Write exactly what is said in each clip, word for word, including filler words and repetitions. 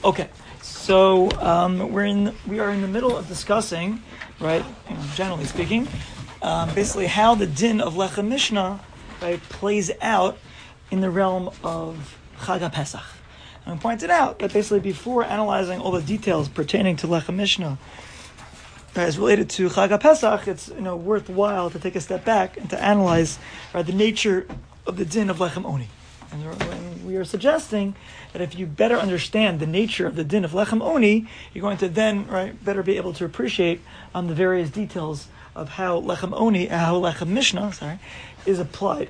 Okay, so um, we're in we are in the middle of discussing, right? You know, generally speaking, um, basically how the din of Lechem Mishnah, right, plays out in the realm of Chag HaPesach. And we pointed out that basically before analyzing all the details pertaining to Lechem Mishnah that is related to Chag HaPesach, it's you know worthwhile to take a step back and to analyze right, the nature of the din of Lechem Oni. And we are suggesting that if you better understand the nature of the din of Lechem Oni, you're going to then right better be able to appreciate um, the various details of how Lechem Oni, how Lechem Mishnah, sorry, is applied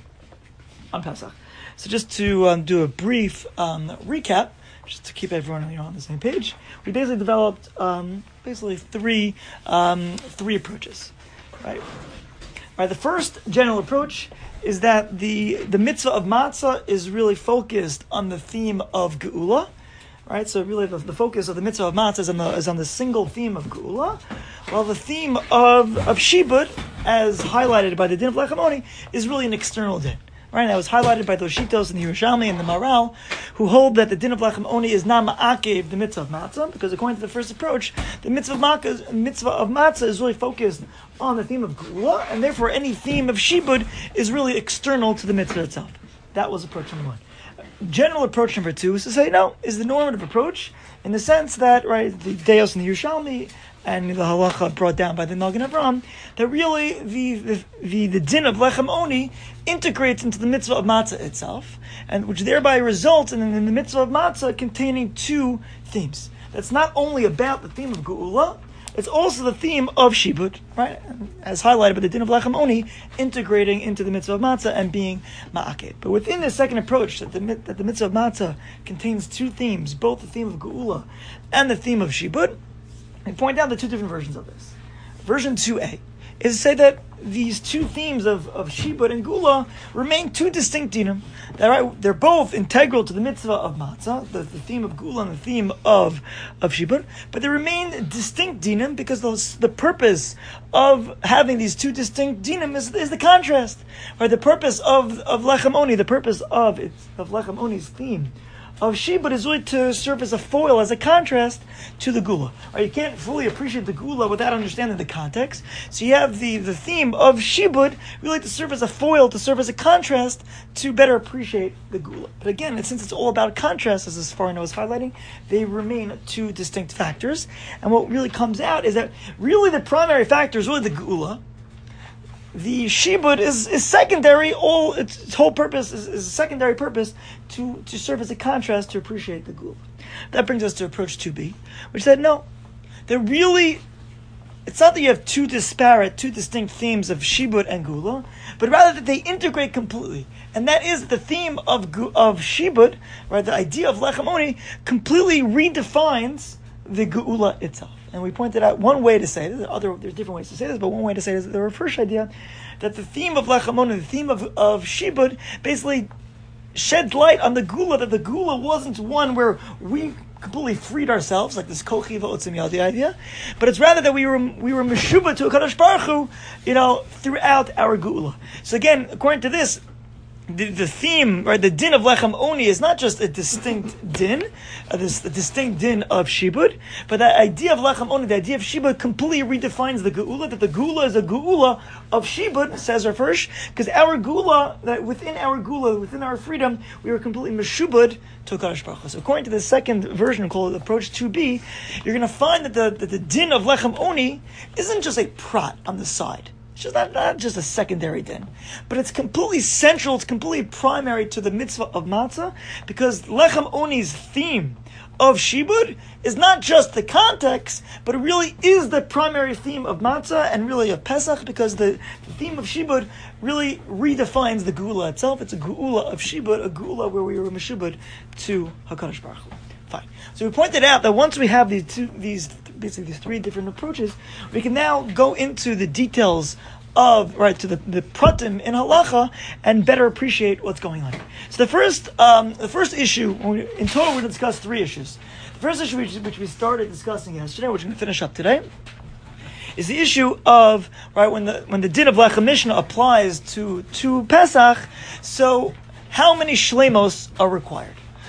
on Pesach. So just to um, do a brief um, recap, just to keep everyone you know, on the same page, we basically developed um, basically three um, three approaches, right? Right. The first general approach is that the, the mitzvah of matzah is really focused on the theme of geula, right? So really the, the focus of the mitzvah of matzah is on the, is on the single theme of geula, while the theme of, of shibud, as highlighted by the din of Lechem Oni, is really an external din. Right, that was highlighted by those Shitos in the Yerushalmi and the Maral, who hold that the din of Lechem Oni is not ma'akev the mitzvah of matzah, because according to the first approach, the mitzvah of matzah, mitzvah of matzah is really focused on the theme of geula, and therefore any theme of shibud is really external to the mitzvah itself. That was approach number one. General approach number two is to say no, is the normative approach, in the sense that right, the Deos in the Yerushalmi and the halacha brought down by the Magen Avraham, that really the, the the the din of Lechem Oni integrates into the mitzvah of matzah itself, and which thereby results in, in the mitzvah of matzah containing two themes. That's not only about the theme of geula, it's also the theme of shibud, right? As highlighted by the din of Lechem Oni, integrating into the mitzvah of matzah and being ma'aked. But within the second approach, that the, that the mitzvah of matzah contains two themes, both the theme of geula and the theme of shibud, I point out the two different versions of this. Version two A is to say that these two themes of, of shibud and geula remain two distinct dinim. That right, they're both integral to the mitzvah of matzah, the, the theme of geula and the theme of, of shibud, but they remain distinct dinim because those, the purpose of having these two distinct dinim is, is the contrast. Right? The purpose of, of Lechem Oni, the purpose of, it's, of Lechem Oni's theme of shibud is really to serve as a foil, as a contrast to the geula. Right? You can't fully appreciate the geula without understanding the context. So you have the, the theme of shibud really to serve as a foil, to serve as a contrast to better appreciate the geula. But again, since it's all about contrast, as this Sforno is highlighting, they remain two distinct factors. And what really comes out is that really the primary factor is really the geula. The shibud is, is secondary. All its, its whole purpose is, is a secondary purpose to, to serve as a contrast to appreciate the geula. That brings us to approach two B, which said no, they're really. It's not that you have two disparate, two distinct themes of shibud and geula, but rather that they integrate completely, and that is the theme of of shibud, right? The idea of Lechem Oni completely redefines the geula itself. And we pointed out one way to say this. There other, there's different ways to say this, but one way to say this is the first idea that the theme of Lechem Oni, the theme of, of shibud, basically sheds light on the geula, that the geula wasn't one where we completely freed ourselves, like this kochi v'otzim yadi idea, but it's rather that we were we were meshuba to a Kadosh Baruch Hu, you know, throughout our geula. So again, according to this, The, the theme, right, the din of Lechem Oni is not just a distinct din, uh, this a distinct din of shibud, but the idea of Lechem Oni, the idea of shibud, completely redefines the geula. That the geula is a geula of shibud, says Rav Hirsch, because our geula, that within our geula, within our freedom, we were completely meshubud to Kadosh Baruch Hu. So according to the second version called approach two B, you're going to find that the that the din of Lechem Oni isn't just a prat on the side. It's just not, not just a secondary din, but it's completely central, it's completely primary to the mitzvah of matzah, because Lechem Oni's theme of shibud is not just the context, but it really is the primary theme of matzah and really of Pesach, because the, the theme of shibud really redefines the geula itself. It's a geula of shibud, a geula where we were meshubud to HaKadosh Baruch Hu. Fine. So we pointed out that once we have these two, these basically these three different approaches, we can now go into the details of right to the the pratim in halacha and better appreciate what's going on. So the first um, the first issue, in total, we're going to discuss three issues. The first issue, which, which we started discussing yesterday, which we're going to finish up today, is the issue of right when the when the din of Lechem Mishnah applies to to Pesach. So how many shlemos are required?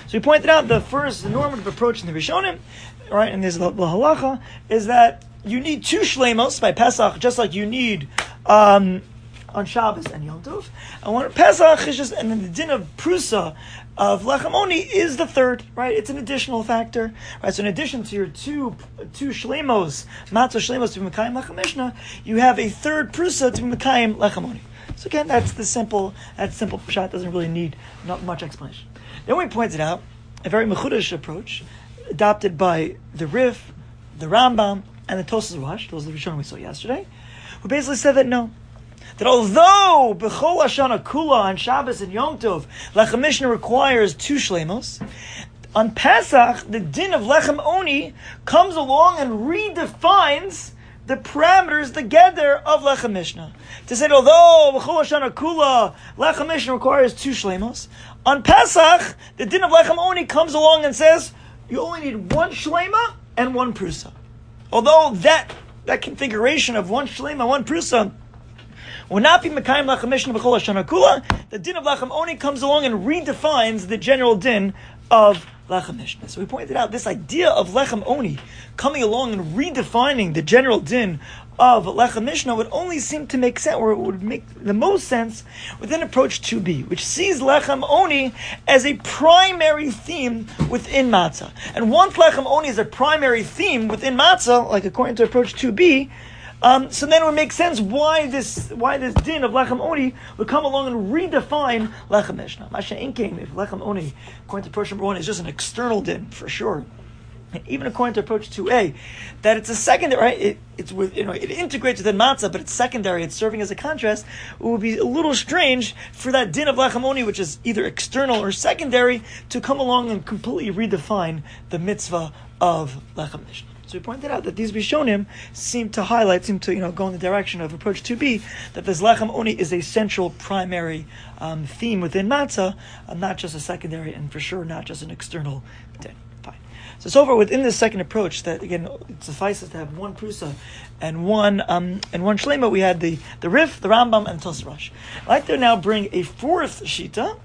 So we pointed out the first normative approach in the Rishonim, right, and there's the, the halacha, is that you need two shlemos by Pesach, just like you need um, on Shabbos and Yom Tov. And one Pesach is just, and then the din of Prusa of Lechem Oni is the third, right? It's an additional factor, right? So in addition to your two two shlemos, matzah shlemos to be Mekayim Lechem Mishnah, you have a third Prusa to be Mekayim Lechem Oni. So again, that's the simple, that simple pshat doesn't really need not much explanation. Then we pointed out a very mechudesh approach adopted by the Rif, the Rambam, and the Tosas Rosh. Those are the Rishonim we saw yesterday, who basically said that no, that although B'chol Hashana Kula on Shabbos and Yom Tov, Lechem Mishnah requires two shlemos, on Pesach, the din of Lechem Oni comes along and redefines the parameters, the gather of Lechem Mishnah. To say that although B'chol Hashana Kula, Lechem Mishnah requires two shlemos, on Pesach, the din of Lechem Oni comes along and says, you only need one shlema and one prusa. Although that that configuration of one shlema, one prusa, will not be Mekayim Lechem Mishnah B'chol Hashana Kula, the din of Lechem Oni comes along and redefines the general din of Lechem Mishnah. So we pointed out this idea of Lechem Oni coming along and redefining the general din of Lechem Mishnah would only seem to make sense, or it would make the most sense within approach two B, which sees Lechem Oni as a primary theme within Matzah. And once Lechem Oni is a primary theme within Matzah, like according to approach two B, Um, so then it would make sense why this why this din of Lechem Oni would come along and redefine Lechem Mishnah. Masha Inkein, if Lechem Oni, according to approach number one, is just an external din, for sure. And even according to approach two A, that it's a secondary, right? It, it's with, you know, it integrates within Matzah, but it's secondary, it's serving as a contrast. It would be a little strange for that din of Lechem Oni, which is either external or secondary, to come along and completely redefine the mitzvah of Lechem Mishnah. So we pointed out that these Rishonim seem to highlight, seem to you know go in the direction of approach two B, that this Lechem Oni is a central, primary um, theme within Matzah, uh, not just a secondary, and for sure not just an external din. Fine. So so far within this second approach, that again it suffices to have one prusa and one um, and one shlema. We had the the Rif, the Rambam, and Tosas Rosh. I'd like to now bring a fourth shita,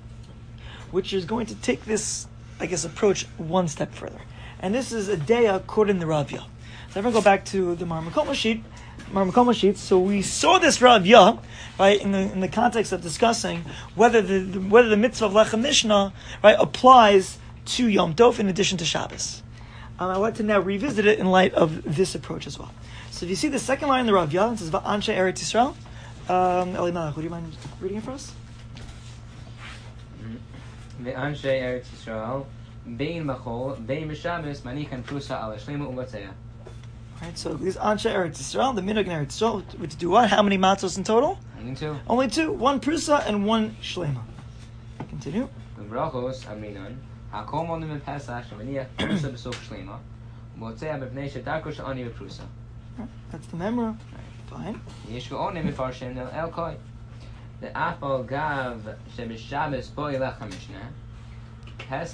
which is going to take this, I guess, approach one step further. And this is a deya quoted in the Rav Yah. So I'm going to go back to the Mar Makoma sheet. Mar Makoma sheet. So we saw this Rav Yah, right, in the in the context of discussing whether the, the whether the mitzvah of Lechem Mishnah, right, applies to Yom Tov in addition to Shabbos. Um, I'd like to now revisit it in light of this approach as well. So if you see the second line in the Rav Yah, it says Va'anshe Eretz Yisrael. Um, Eli Malach, would you mind reading it for us? Va'anshe Eretz Yisrael. Bein Machol, Bein Mishamis, Manichan Prusa ala Shlema Umatzea. Right, so these Anshe Eretz Yisrael, the Minhag in Eretz Yisrael, which do what? How many matzos in total? Only two. Only two. One Prusa and one Shlema. Continue. The Brachos Aminon, Hakom on the Pesach, Shemaniach Prusa Besok Shlema, Motzea Bepnei Shedarko Shani Beprusa. That's the memra. Fine. Yeshko Onim Mefarshem El Elkoi. The Afal Gav Shemishabes Boi Lechem Mishnah. Right,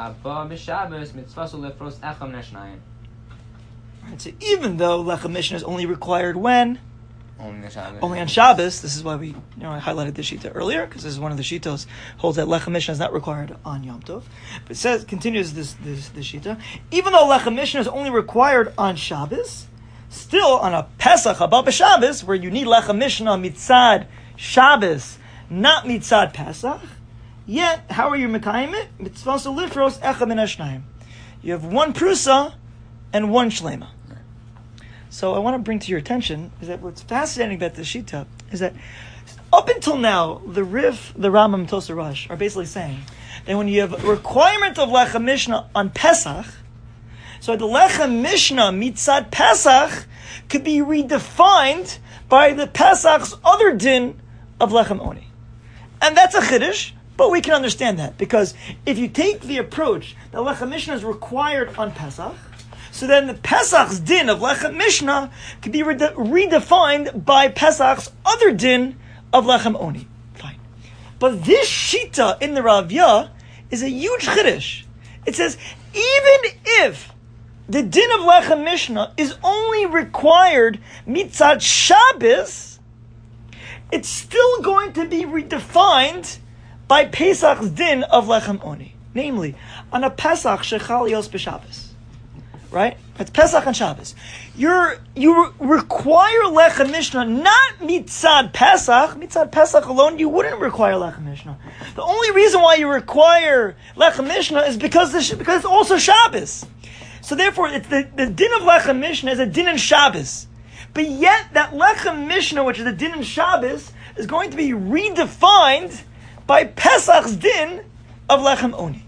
so even though Lechem Mishnah is only required when? Only on Shabbos. Only on Shabbos. This is why we, you know, I highlighted this shita earlier, because this is one of the shitos holds that Lechem Mishnah is not required on Yom Tov. But it says, continues this, this, this shita, even though Lechem Mishnah is only required on Shabbos, still on a Pesach, Haba B'Shabbos, where you need Lechem Mishnah mitzad Shabbos, not mitzad Pesach, yet, how are you mekayim it? Mitzvah lifros echad min hashnayim. You have one prusa and one shlema. So I want to bring to your attention is that what's fascinating about this shita is that up until now, the Rif, the Rambam, and Tosas Rosh are basically saying that when you have a requirement of Lechem Mishnah on Pesach, so the Lechem Mishnah mitzad Pesach could be redefined by the Pesach's other din of Lechem Oni. And that's a chiddush. But we can understand that, because if you take the approach that Lechem Mishnah is required on Pesach, so then the Pesach's din of Lechem Mishnah can be re- redefined by Pesach's other din of Lechem Oni. Fine. But this shita in the Rav Yah is a huge chiddush. It says, even if the din of Lechem Mishnah is only required mitzad Shabbos, it's still going to be redefined by Pesach's din of Lechem Oni. namely, on a Pesach shechal yos b'Shabbos, right? It's Pesach and Shabbos. You're, you re- require Lechem Mishnah, not mitzad Pesach. Mitzad Pesach alone, you wouldn't require Lechem Mishnah. The only reason why you require Lechem Mishnah is because, the, because it's also Shabbos. So therefore, it's the, the din of Lechem Mishnah is a din in Shabbos. But yet, that Lechem Mishnah, which is a din in Shabbos, is going to be redefined by Pesach's din of Lechem Oni.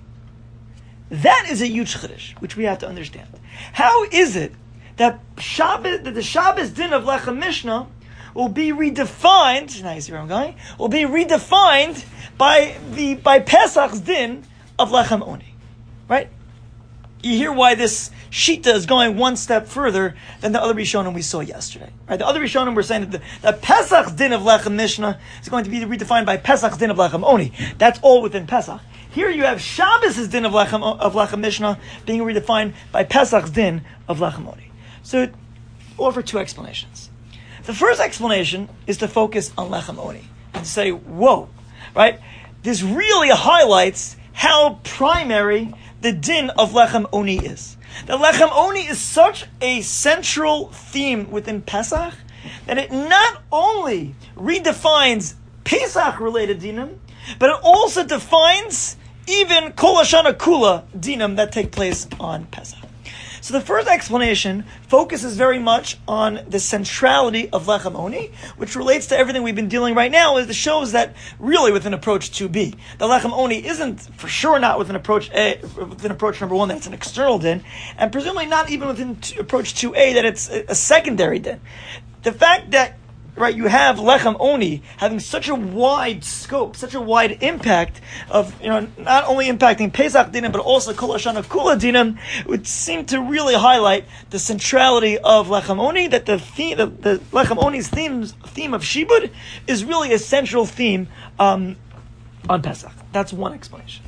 That is a huge chiddush, which we have to understand. How is it that Shabbos, that the Shabbos din of Lechem Mishnah will be redefined? Now you see where I'm going. Will be redefined by the by Pesach's din of Lechem Oni, right? You hear why this shita is going one step further than the other Rishonim we saw yesterday, right? The other Rishonim were saying that the, the Pesach's din of Lechem Mishnah is going to be redefined by Pesach's din of Lechem Oni. That's all within Pesach. Here you have Shabbos' din of Lechem, of Lechem Mishnah being redefined by Pesach's din of Lechem Oni. So, I'll offer two explanations. The first explanation is to focus on Lechem Oni and say, whoa, right? This really highlights how primary the din of Lechem Oni is. The Lechem Oni is such a central theme within Pesach that it not only redefines Pesach-related dinim, but it also defines even Kol Hashana Kula dinim that take place on Pesach. So the first explanation focuses very much on the centrality of Lechem Oni, which relates to everything we've been dealing right now. Is it shows that really within approach two B, the Lechem Oni isn't for sure not within approach A, within approach number one that it's an external din, and presumably not even within t- approach two A that it's a, a secondary din. The fact that right, you have Lechem Oni having such a wide scope, such a wide impact of, you know, not only impacting Pesach dinim, but also Kol Hashana Kula dinim, would seem to really highlight the centrality of Lechem Oni, that the theme, the, the Lechem Oni's themes, theme of Shibud is really a central theme um, on Pesach. That's one explanation.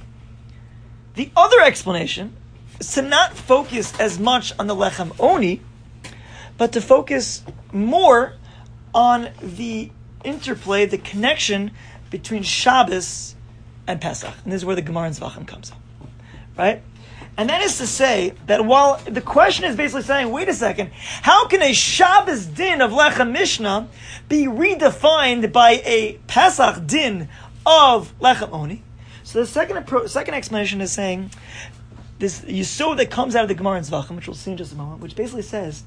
The other explanation is to not focus as much on the Lechem Oni, but to focus more on the interplay, the connection between Shabbos and Pesach. And this is where the Gemara in Zvachim comes up. Right? And that is to say that while the question is basically saying, wait a second, how can a Shabbos din of Lechem Mishnah be redefined by a Pesach din of Lechem Oni? So the second appro- second explanation is saying, this Yisod that comes out of the Gemara in Zvachim, which we'll see in just a moment, which basically says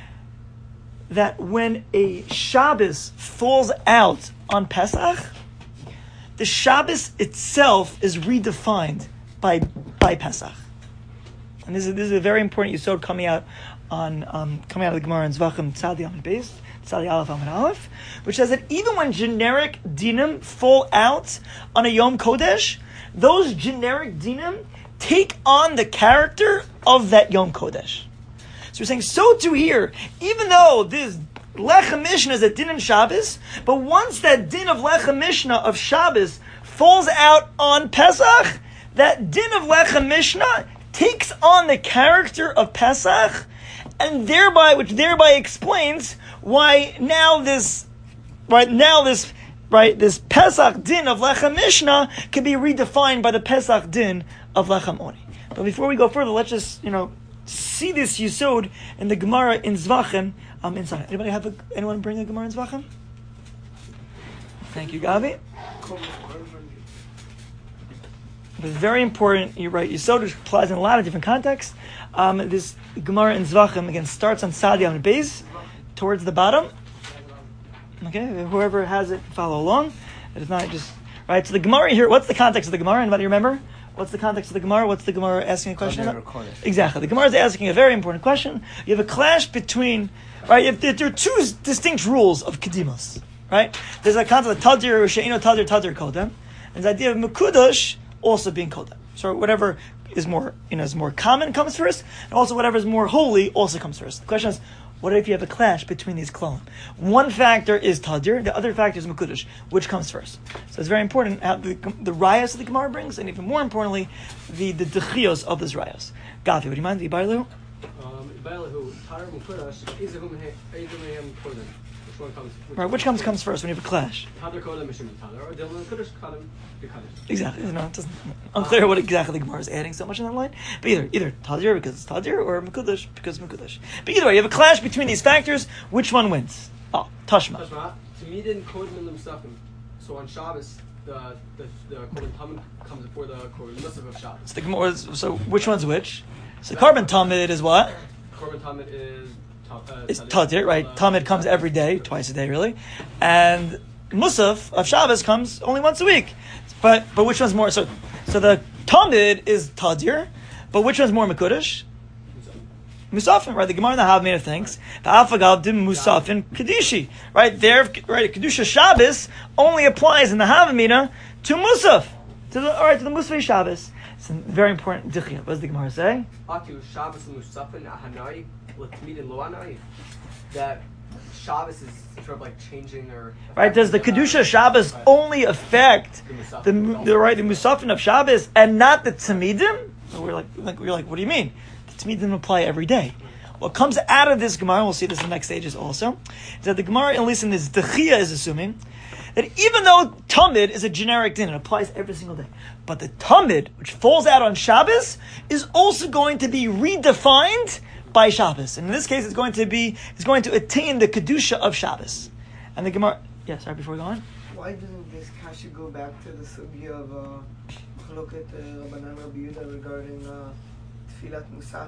that when a Shabbos falls out on Pesach, the Shabbos itself is redefined by by Pesach. And this is this is a very important yisod coming out on um, coming out of the Gemara in Zvachim Tzadi Amid Beis, Tzadi Aleph Amid Aleph, which says that even when generic dinim fall out on a Yom Kodesh, those generic dinim take on the character of that Yom Kodesh. So we're saying, so too here, even though this Lechem Mishnah is a din in Shabbos, but once that din of Lechem Mishnah of Shabbos falls out on Pesach, that din of Lechem Mishnah takes on the character of Pesach, and thereby, which thereby explains why now this, right now this, right, this Pesach din of Lechem Mishnah can be redefined by the Pesach din of Lechem Oni. But before we go further, let's just, you know, see this yisod in the Gemara in Zvachim um, inside. Anybody have a, anyone bring a Gemara in Zvachim? Thank you, Gavi. But it's very important. You're right. Yisod, which applies in a lot of different contexts. Um, this Gemara in Zvachim again starts on Tzadi Amid Beis, towards the bottom. Okay, whoever has it, follow along. It is not just right. So the Gemara here. What's the context of the Gemara? Anybody remember? What's the context of the Gemara? What's the Gemara asking a question about? Exactly. The Gemara is asking a very important question. You have a clash between, right, if there are two distinct rules of Kedimos, right? There's a concept of Tadir, She'ino Tadir, Tadir Kodem. And the idea of Mekudosh also being Kodem. So whatever is more, you know, is more common comes first, and also whatever is more holy also comes first. The question is, what if you have a clash between these klolim? One factor is Tadir, the other factor is Mekudosh. Which comes first? So it's very important how the, the rayos that the Gemara brings, and even more importantly, the the dechios of this rayos. Gavi, would you mind? The Ibailu? Which one comes? Which Right, which comes comes first when you have a clash? Tadir Kodem Mishum Tadir, or Dilma Kudish Kodem B'Kadish. Exactly. You know, it doesn't unclear what exactly the Gemara is adding so much in that line. But either either Tadir because it's Tadir or Mekudesh because it's Mekudesh. But either way, you have a clash between these factors. Which one wins? Oh, Tashma. Tashma. To me, didn't Kodem in Musafim. So on Shabbos, the the the Korban Tamid comes before the Korban Musaf of Shabbos. So, the Gemara is, so which one's which? So Korban Tamid is what? Korban Tamid is. Uh, It's Tadir, right? Tamid comes every day, twice a day, really, and Musaf of Shabbos comes only once a week. But but which one's more? So so the Tamid is Tadir, but which one's more Mekudesh? Musafin, right? The Gemara in the Havmina thinks the Afagav dim Musafin Kedishi, right? There, right? Kedusha Shabbos only applies in the Havmina to Musaf, to the all right to the Musaf Shabbos. It's a very important dichya. What does the Gemara say? Atu Shabbos Musafin Ahanai L'Tmid and Loanai. That Shabbos is sort of like changing or right. Does the Kedusha Shabbos right. only affect the, the, the right the Musafin of Shabbos and not the Tamidim? So we're like, like we're like, what do you mean? The Tamidim apply every day. What comes out of this Gemara, we'll see this in the next stages also, is that the Gemara, at least in this Dechia, is assuming that even though Tamid is a generic din, it applies every single day, but the Tamid, which falls out on Shabbos, is also going to be redefined by Shabbos. And in this case, it's going to be, it's going to attain the Kedusha of Shabbos. And the Gemara, yeah, sorry, before we go on. Why doesn't this kasha go back to the sugya of uh, Chloket uh, Rabbanan Rabbi Yehuda regarding uh, Tfilat Musafim?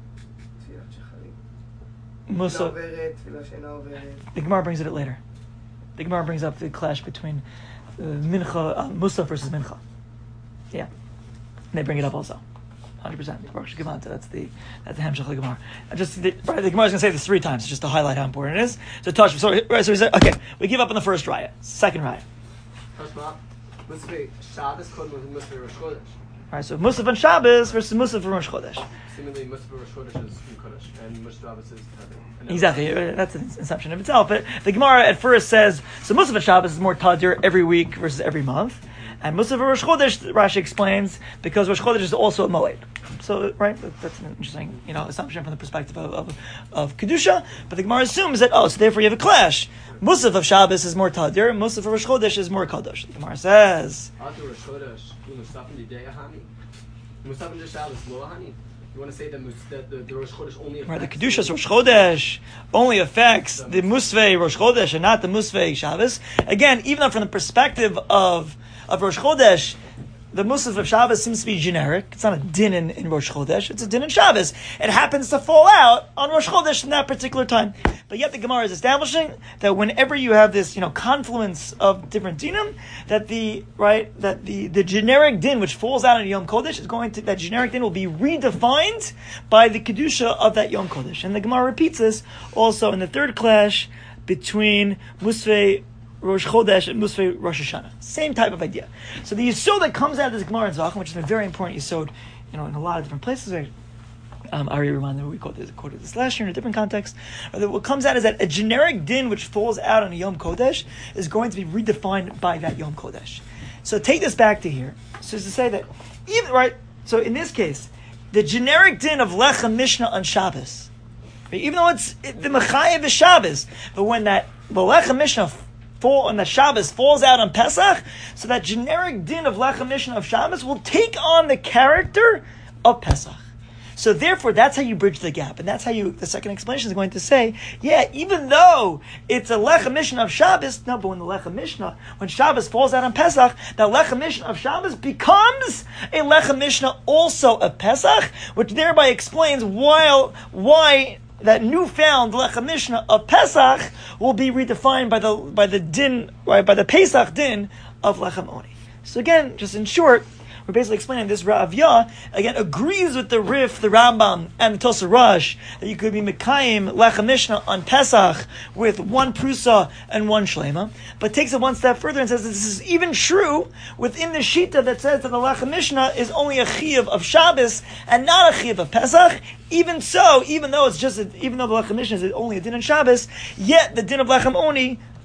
Tfilat Shacharit. Musa, Tfilat Tfilat She'ena Overet. the Gemara brings it up later. The Gemara brings up the clash between uh, Mincha, uh, Musa versus Mincha. Yeah. And they bring it up also. one hundred percent. Baruch Shekivanta. That's the that's the Hemshech of the Gemara. I just the, right, the Gemara is going to say this three times just to highlight how important it is. So touch. So right, so we say okay. We give up on the first riot. Second riot. Tashma. Musaf Shabbos Kodem with Musaf Rosh Chodesh. All right. So Musaf on Shabbos versus Musaf on Rosh Chodesh. Seemingly Musaf Rosh Chodesh is from Kodesh and Musaf Shabbos is Tadir. Exactly. That's an assumption of itself. But the Gemara at first says so Musaf on Shabbos is more Tadir every week versus every month. And Musaf Rosh Chodesh, Rashi explains, because Rosh Chodesh is also a Moed. So, right, that's an interesting, you know, assumption from the perspective of, of, of Kedusha. But the Gemara assumes that, oh, so therefore you have a clash. Musaf of Shabbos is more Tadir, Musaf of Rosh Chodesh is more Kadosh. The Gemara says, Atu Rosh Chodesh, Musaf in the day Ahani. Musaf in the Shabbos, Lo Ahani. You want to say that, that the, the Rosh Chodesh only affects... right, the Kedusha's Rosh Chodesh only affects the Musvei Rosh Chodesh and not the Musvei Shabbos. Again, even though from the perspective of of Rosh Chodesh, the Musaf of Shabbos seems to be generic. It's not a din in, in Rosh Chodesh. It's a din in Shabbos. It happens to fall out on Rosh Chodesh in that particular time. But yet the Gemara is establishing that whenever you have this, you know, confluence of different dinim, that the right that the, the generic din which falls out on Yom Kodesh is going to that generic din will be redefined by the kedusha of that Yom Kodesh. And the Gemara repeats this also in the third clash between Musvei Rosh Chodesh and Musvei Rosh Hashanah. Same type of idea. So the yisod that comes out of this Gemara in Zachem, which is a very important yisod, you know, in a lot of different places. Um, Ari reminded me we quoted this, quoted this last year in a different context. That what comes out is that a generic din which falls out on a Yom Kodesh is going to be redefined by that Yom Kodesh. So take this back to here. So as to say that even right. So in this case, the generic din of Lechem Mishnah on Shabbos, right, even though it's it, the Mechayev is Shabbos, but when that the Lechem Mishnah fall on the Shabbos falls out on Pesach, so that generic din of Lechem Mishnah of Shabbos will take on the character of Pesach. So therefore, that's how you bridge the gap, and that's how you. The second explanation is going to say, yeah, even though it's a Lechem Mishnah of Shabbos, no, but when the Lechem Mishnah, when Shabbos falls out on Pesach, that Lechem Mishnah of Shabbos becomes a Lechem Mishnah also of Pesach, which thereby explains why why. that newfound Lechem Mishnah of Pesach will be redefined by the by the din right, by the Pesach din of Lechem Oni. So again, just in short, we're basically explaining this Rav Yah again agrees with the Rif, the Rambam, and the Tosar Rosh that you could be Mekayim Lechem Mishnah on Pesach with one Prusa and one Shlema, but takes it one step further and says that this is even true within the Shita that says that the Lechem Mishnah is only a Chiyuv of Shabbos and not a Chiyuv of Pesach. Even so, even though it's just a, even though the Lechem Mishnah is only a din on Shabbos, yet the din of Lechem Oni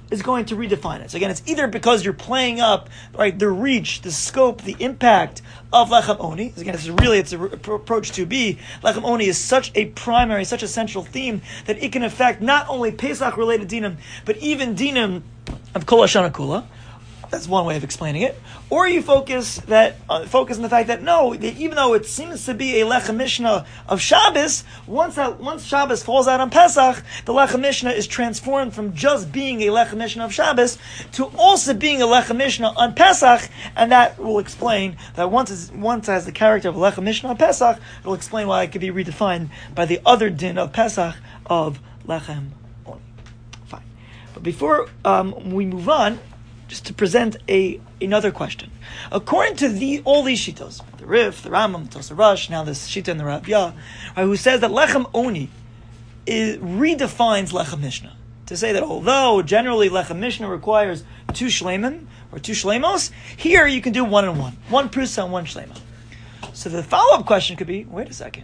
is going to redefine it. So again, it's either because you're playing up, right, the reach, the scope, the impact of Lechem Oni. Again, it's really, it's a re- approach to be. Lechem Oni is such a primary, such a central theme that it can affect not only Pesach-related dinim, but even dinim of Kol Hashana Kula. That's one way of explaining it. Or you focus that uh, focus on the fact that no, that even though it seems to be a Lechem Mishnah of Shabbos, once that once Shabbos falls out on Pesach, the Lechem Mishnah is transformed from just being a Lechem Mishnah of Shabbos to also being a Lechem Mishnah on Pesach, and that will explain that once it's, once it has the character of a Lechem Mishnah on Pesach, it will explain why it could be redefined by the other din of Pesach of Lechem Oni. Fine, but before um, we move on, just to present a another question. According to the all these shitos, the Rif, the Rambam, the Tosar Rush, now this shita in the Rabbiya, right, who says that Lechem Oni is, redefines Lechem Mishnah. To say that although generally Lechem Mishnah requires two shleimim, or two shleimos, here you can do one and one. One prusa and one shleima. So the follow-up question could be, wait a second.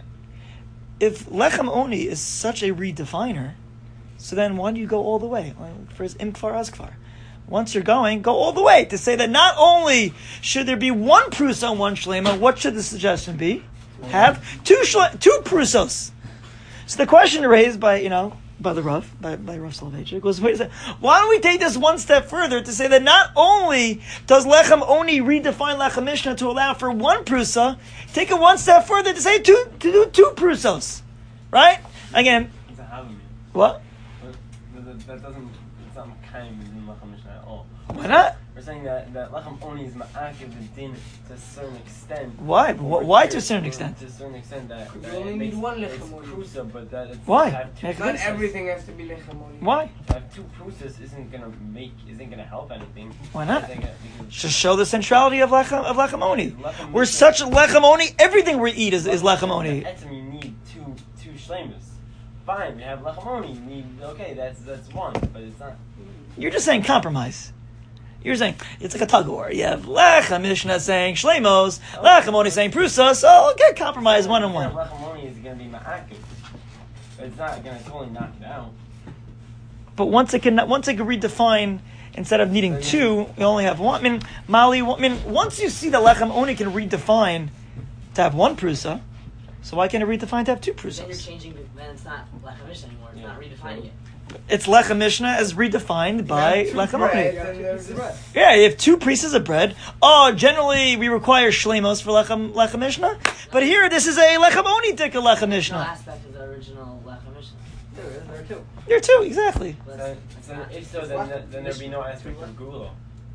If Lechem Oni is such a redefiner, so then why do you go all the way? For his imkfar askfar. Once you're going, go all the way to say that not only should there be one prusa and one shlema, what should the suggestion be? Have two shle- two prusos. So the question raised by, you know, by the Rav, by, by Rav Soloveitchik was, wait a second, why don't we take this one step further to say that not only does Lechem Oni redefine Lechem Mishnah to allow for one prusa, take it one step further to say two, to do two prusos. Right? Again, what? That, that doesn't, it's not kind within Lechem Mishnah at all. Why not? We're saying that, that Lechem Oni is ma'akiv the din to a certain extent. Why? Why to a certain extent? To a certain extent that, We that only it need makes, one it's Lechem Oni. prusa, but that it's Why? to have two Make it Not prusas. everything has to be Lechem Oni. Why? To have two prusas isn't gonna make, isn't gonna help anything. Why not? I think, uh, because To show the centrality of Lechem, of Lechem Oni. Lechem We're Mishnah- such a Lechem Oni, everything we eat is, is Lechem Oni. Etzem, you need two two shlemas. Fine, you have Lechem Oni, you need, okay, that's that's one, but it's not. You're just saying compromise. You're saying, it's like a tug of war. You have Lechem Mishnah saying Shlemos, Lechem Oni saying Prusa, so okay, compromise one and one. Lechem Oni is going to be ma'akiv. But it's not going to totally knock it out. But once it can, once it can redefine, instead of needing two, we only have one. I mean, Mali, I mean, once you see that Lechem Oni can redefine to have one Prusa, so why can't it redefine to have two Then you're Prusas? changing, the, then it's not Lechem Mishnah anymore. It's Yeah. not redefining it. It's Lechem Mishnah as redefined by Two Lechem bread, Oni. and there's this- Yeah, you have two pieces of bread. Oh, generally we require shlemos for Lechem, Lechem Mishnah, but here this is a Lechem Oni tikka Lechem No Mishnah. aspect of the original Lechem Mishnah. There is, there are two. There too, exactly. But So, it's so not- if so, then, then, then there'd be no aspect of Gula.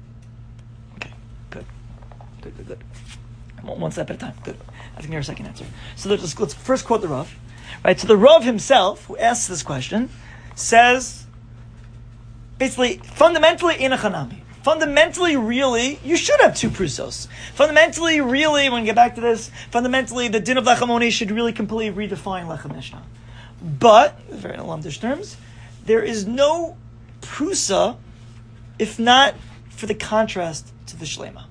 Okay, good, good, good, good. One one step at a time. Good. I think there's a second answer. So let's, let's first quote the Rav. Right. So the Rav himself, who asks this question, says basically fundamentally in a chanami. Fundamentally, really, you should have two prusos. Fundamentally, really, when we get back to this, fundamentally, the din of Lechem Oni should really completely redefine Lechem Mishnah. But, very in Lamdish terms, there is no prusa if not for the contrast to the shlema.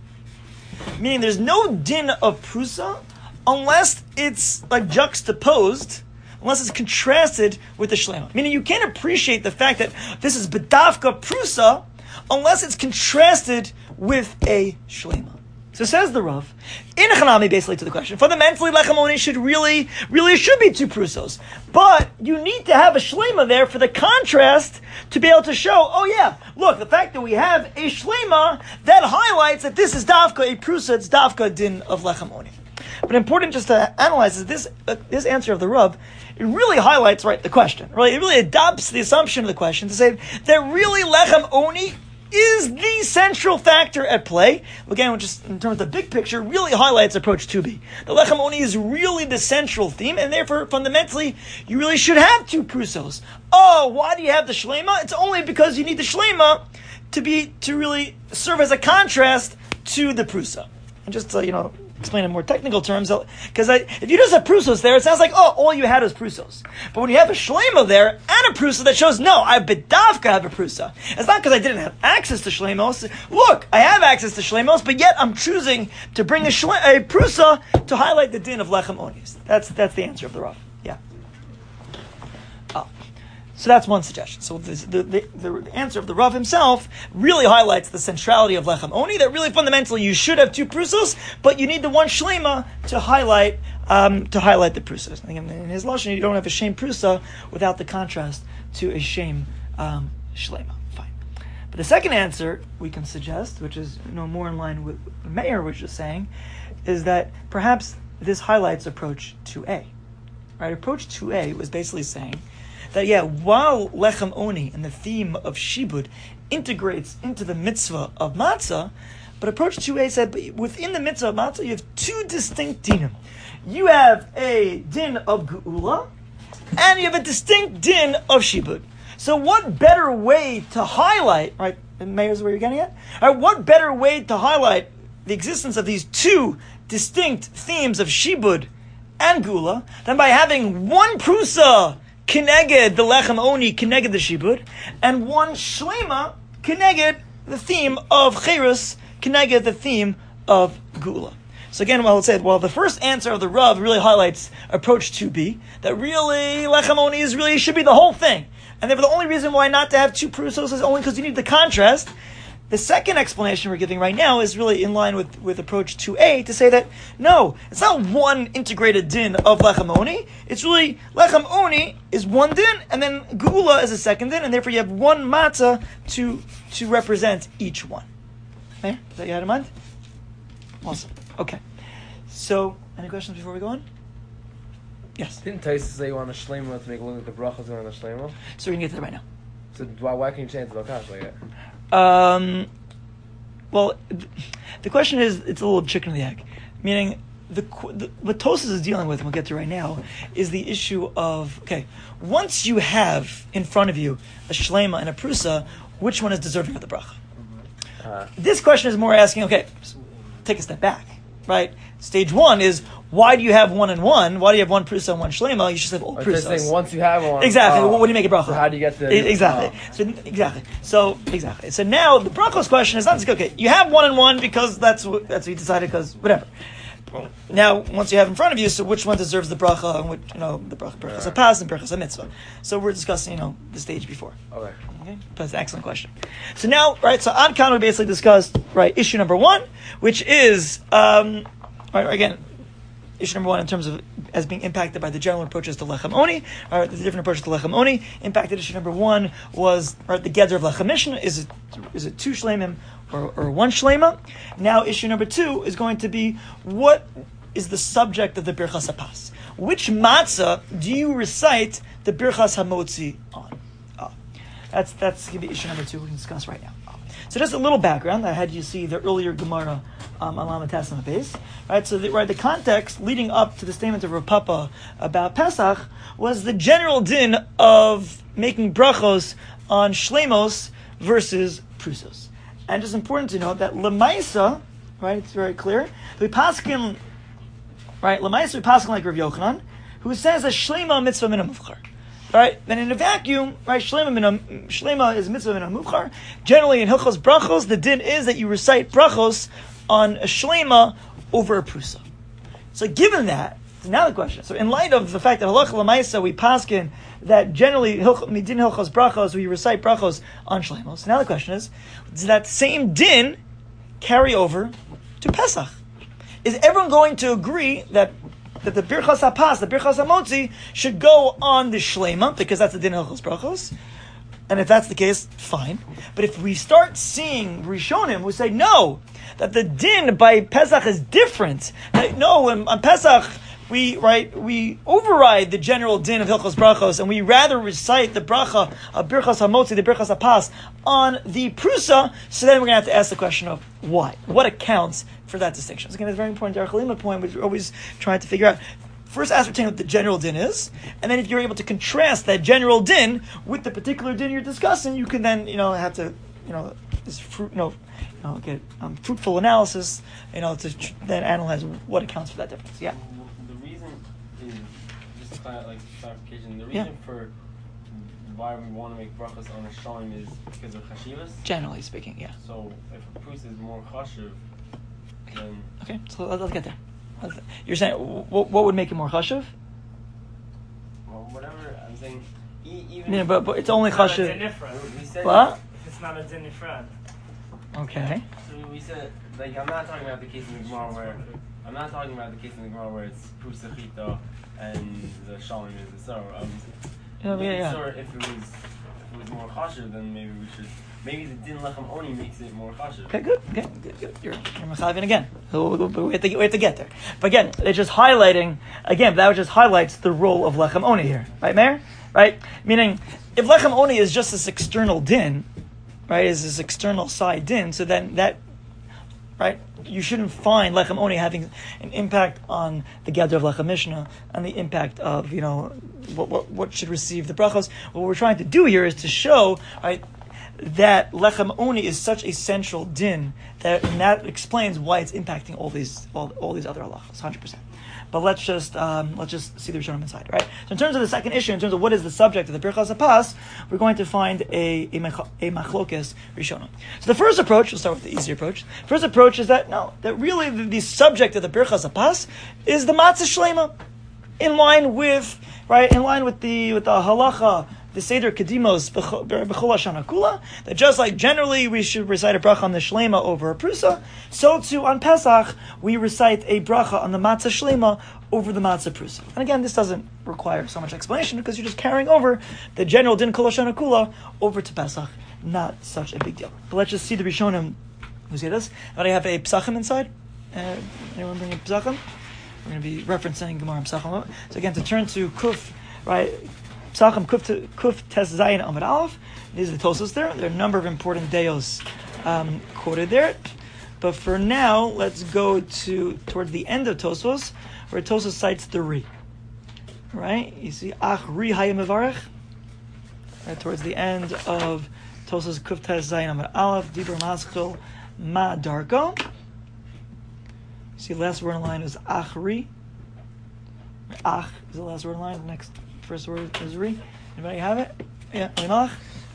Meaning there's no din of prusa unless it's like juxtaposed, unless it's contrasted with the shlema. Meaning you can't appreciate the fact that this is bedavka prusa unless it's contrasted with a shlema. So says the Rav, in Hanami, basically to the question, fundamentally Lechem Oni should really, really should be two prusos. But you need to have a shlema there for the contrast to be able to show, oh yeah, look, the fact that we have a shlema, that highlights that this is Davka a prusa, it's Davka din of Lechem Oni. But important just to analyze is this, uh, this answer of the Rav, it really highlights, right, the question. Right? It really adopts the assumption of the question to say that really Lechem Oni is the central factor at play. Again, which is in terms of the big picture, really highlights approach two B. The Lechem Oni is really the central theme, and therefore, fundamentally, you really should have two prusos. Oh, why do you have the shlema? It's only because you need the shlema to be to really serve as a contrast to the prusa. And just to, you know, explain in more technical terms, because if you just have prusos there, it sounds like, oh, all you had was prusos. But when you have a shlema there and a prusa that shows, no, I bedavka have a prusa. It's not because I didn't have access to shlemos. Look, I have access to shlemos, but yet I'm choosing to bring a, shle- a prusa to highlight the din of Lechem Onis. That's that's the answer of the Rav. Yeah. Oh. So that's one suggestion. So this, the, the, the answer of the Rav himself really highlights the centrality of Lechem Oni, that really fundamentally you should have two prusos, but you need the one shlema to highlight um, to highlight the prusos. I think in, in his lashon, you don't have a shame prusa without the contrast to a shame um, shlema. Fine. But the second answer we can suggest, which is you know more in line with what Meir was just saying, is that perhaps this highlights approach two A. Right? Approach two A was basically saying that, yeah, while Lechem Oni and the theme of Shibud integrates into the mitzvah of matzah, but approach two A said, but within the mitzvah of matzah, you have two distinct dinim. You have a din of Geula, and you have a distinct din of Shibud. So what better way to highlight, right, Meir's where you're getting at? All right, what better way to highlight the existence of these two distinct themes of Shibud and Geula than by having one prusa Kineged the Lechem Oni, Kineged the Shibud, and one Shlema, Kineged the theme of Cherus, Kineged the theme of Geula. So again, well, let's say, well, the first answer of the Rav really highlights approach two B, that really Lechem Oni is really, should be the whole thing. And therefore the only reason why not to have two prusos is only because you need the contrast. The second explanation we're giving right now is really in line with, with approach two A to say that, no, it's not one integrated din of Lechem Oni. It's really, Lechem Oni is one din, and then Geula is a second din, and therefore you have one matzah to, to represent each one. Okay? Is that you had in mind? Awesome. Okay. So, any questions before we go on? Yes. Didn't Taisa say you want a shlema to make it look like the brachas going on the shlema? So we can get to that right now. So why, why can't you change the Bakash like that? Um, well, the question is, it's a little chicken and the egg. Meaning, the, the what Tosas is dealing with, and we'll get to right now, is the issue of, okay, once you have in front of you a shlema and a prusa, which one is deserving of the bracha? Uh, this question is more asking, okay, take a step back, right? Stage one is, why do you have one and one? Why do you have one prusa and one shlema? You should have all prusas. Saying once you have one, exactly. Oh, what do you make a bracha? So how do you get the exactly? Oh. So exactly. So exactly. So now the brachos question is not just okay. You have one and one because that's what that's what you decided because whatever. Now once you have in front of you, so which one deserves the bracha and which you know the bracha brachas a pas and brachas a mitzvah. So we're discussing you know the stage before. Okay. Okay. That's an excellent question. So now right. So on count we basically discussed right issue number one, which is um, right again. Issue number one in terms of as being impacted by the general approaches to Lechem Oni, or the different approaches to Lechem Oni. Impacted issue number one was right, the Geder of Lechem Mishnah. Is it is it two shlemim or, or one shlema? Now issue number two is going to be what is the subject of the Birchas HaPas? Which matzah do you recite the Birchas HaMotzi on? Oh, that's that's going to be issue number two we can discuss right now. Oh. So just a little background. I had you see the earlier Gemara Um, on Lamed Tes on the base, right? So, the, right, the context leading up to the statement of Rav Papa about Pesach was the general din of making brachos on shlemos versus prusos, and it's important to note that lemaisa, right? It's very clear. We paskin, right? Lemaisa we paskin like Rav Yochanan, who says a shlema mitzvah min mufchar. Right, then in a vacuum, right? Shlema min shlema is mitzvah min mufchar. Generally, in hilchos brachos, the din is that you recite brachos on a shlema over a prusa. So given that, so now the question. So in light of the fact that halacha l'maisa we paskin that generally midin hilchos brachos we recite brachos on shlemos. So now the question is, does that same din carry over to Pesach? Is everyone going to agree that that the birchas hapas, the birchas hamotzi, should go on the shlema because that's the din hilchos brachos? And if that's the case, fine. But if we start seeing Rishonim who say no, that the din by Pesach is different. That, no, on, on Pesach we right we override the general din of Hilchos Brachos, and we rather recite the bracha of Birchas Hamotzi, the Birchas Hapas, on the Prusa. So then we're going to have to ask the question of why, what accounts for that distinction. So again, it's a very important Derech Halima point, which we're always trying to figure out. First, ascertain what the general din is, and then if you're able to contrast that general din with the particular din you're discussing, you can then, you know, have to, you know, this fruit, you know, you know get um, fruitful analysis, you know, to tr- then analyze what accounts for that difference. Yeah. The reason is just kind of like clarification. The reason yeah. for why we want to make brachas on a shalom is because of chashivas. Generally speaking, yeah. So if a priest is more chashiv, then okay. So let's, let's get there. You're saying what, what would make it more chashuv? Well, whatever I'm saying, e- even Yeah, if but, but it's only it's not a chashiv. din nifrad. We said What? If it's not a din nifrad. Okay. So we said, like, I'm not talking about the case in the Gemara where, I'm not talking about the case in the Gemara where it's Pusachita and the Shalom is the Sorrow. Um, Yeah, maybe yeah, yeah. Sorrow, if it was, if it was more chashiv, then maybe we should, maybe the Din Lechem Oni makes it more chashiv. Okay, good. Okay, good, good. You're, you're Mechavin again. So we, we, we, have to, we have to get there. But again, it's just highlighting, again, that just highlights the role of Lechem Oni here. Right, Meir? Right? Meaning, if Lechem Oni is just this external din, right, is this external side din, so then that, right, you shouldn't find Lechem Oni having an impact on the gather of Lechem Mishnah and the impact of, you know, what, what, what should receive the brachos. What we're trying to do here is to show, right, that Lechem Oni is such a central din that, and that explains why it's impacting all these all, all these other halachas, one hundred percent. But let's just um, let's just see the Rishonim inside, right? So in terms of the second issue, in terms of what is the subject of the Birchas HaPas, we're going to find a a, mach- a machlokes Rishonim. So the first approach, we'll start with the easy approach. First approach is that no, that really the, the subject of the Birchas HaPas is the Matzah Shlema, in line with right, in line with the with the halacha. The Seder Kedimos B'chol Hashana Kula, that just like generally we should recite a bracha on the Shlema over a Prusa, so too on Pesach we recite a bracha on the Matzah Shlema over the Matzah Prusa. And again, this doesn't require so much explanation because you're just carrying over the general Din Kol Hashana Kula over to Pesach. Not such a big deal. But let's just see the Rishonim who say this. And I have a Psachim inside. Uh, anyone bring a Psachim? We're going to be referencing Gemara Psachim. So again, to turn to Kuf, right? Psachim Kuf, Kuf Tes Zayin Amud Aleph. These are the Tosos there. There are a number of important deos um, quoted there. But for now, let's go to towards the end of Tosos, where Tosos cites the Ri. Right? You see, Ach Ri Hayim Mevarech. Right, towards the end of Tosos Kuf Tes Zayin Amud Aleph, Dibur Maschil Ma Darko. You see, the last word in line is Ach Ri. Ach is the last word in line. Next. First word is Ri. Anybody have it? Yeah, Limach.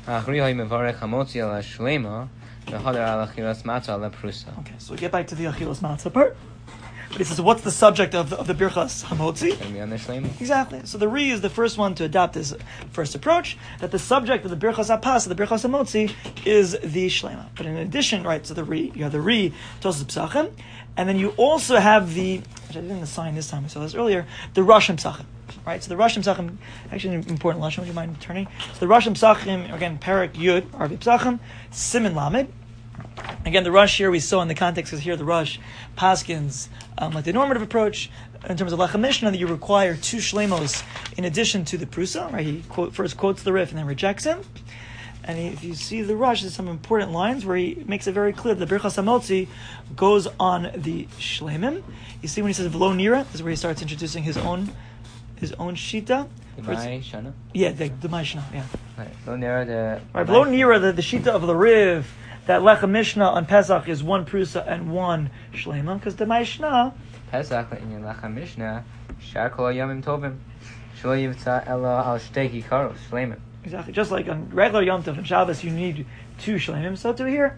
Okay, so we get back to the Achilas Matzah part. But he says, what's the subject of the, of the Birchas Hamotzi? Exactly. So the Ri is the first one to adopt this first approach, that the subject of the Birchas HaPas, the Birchas Hamotzi, is the Shlema. But in addition, right, to the Ri, you have the Ri, Tosas Psachim, and then you also have the, which I didn't assign this time, I saw this earlier, the Rashim Psachim. Right, so the Rashim Psachim, actually an important Lashon, would you mind turning? So the Rashim Psachim, again, Parak Yud, Arvi Psachim, Siman Lamed. Again, the Rush here we saw in the context is here the Rush, Paskins, um, like the normative approach, in terms of Lechem Mishnah, that you require two Shlemos in addition to the Prusa, right? He quote, first quotes the Rif and then rejects him. And he, if you see the Rush, there's some important lines where he makes it very clear that the Birchas Hamotzi goes on the Shlemim. You see when he says V'lo Nira, this is where he starts introducing his own his own shita. The Mai Shana? Yeah, the, the Mai Shana, yeah. Right, V'lo Nira, the... Right, V'lo Nira, the, the shita of the Riv, that Lechem Mishnah on Pesach is one Prusa and one Shlema, because the Mai Shana... Pesach, in your Lechem Mishnah, Shar Kol Yomim Tovim, Shlo Yivtza Ela Al Shtei Kikaros, Shlemim. Exactly, just like on regular Yom Tov and Shabbos, you need two Shlemim, so to here...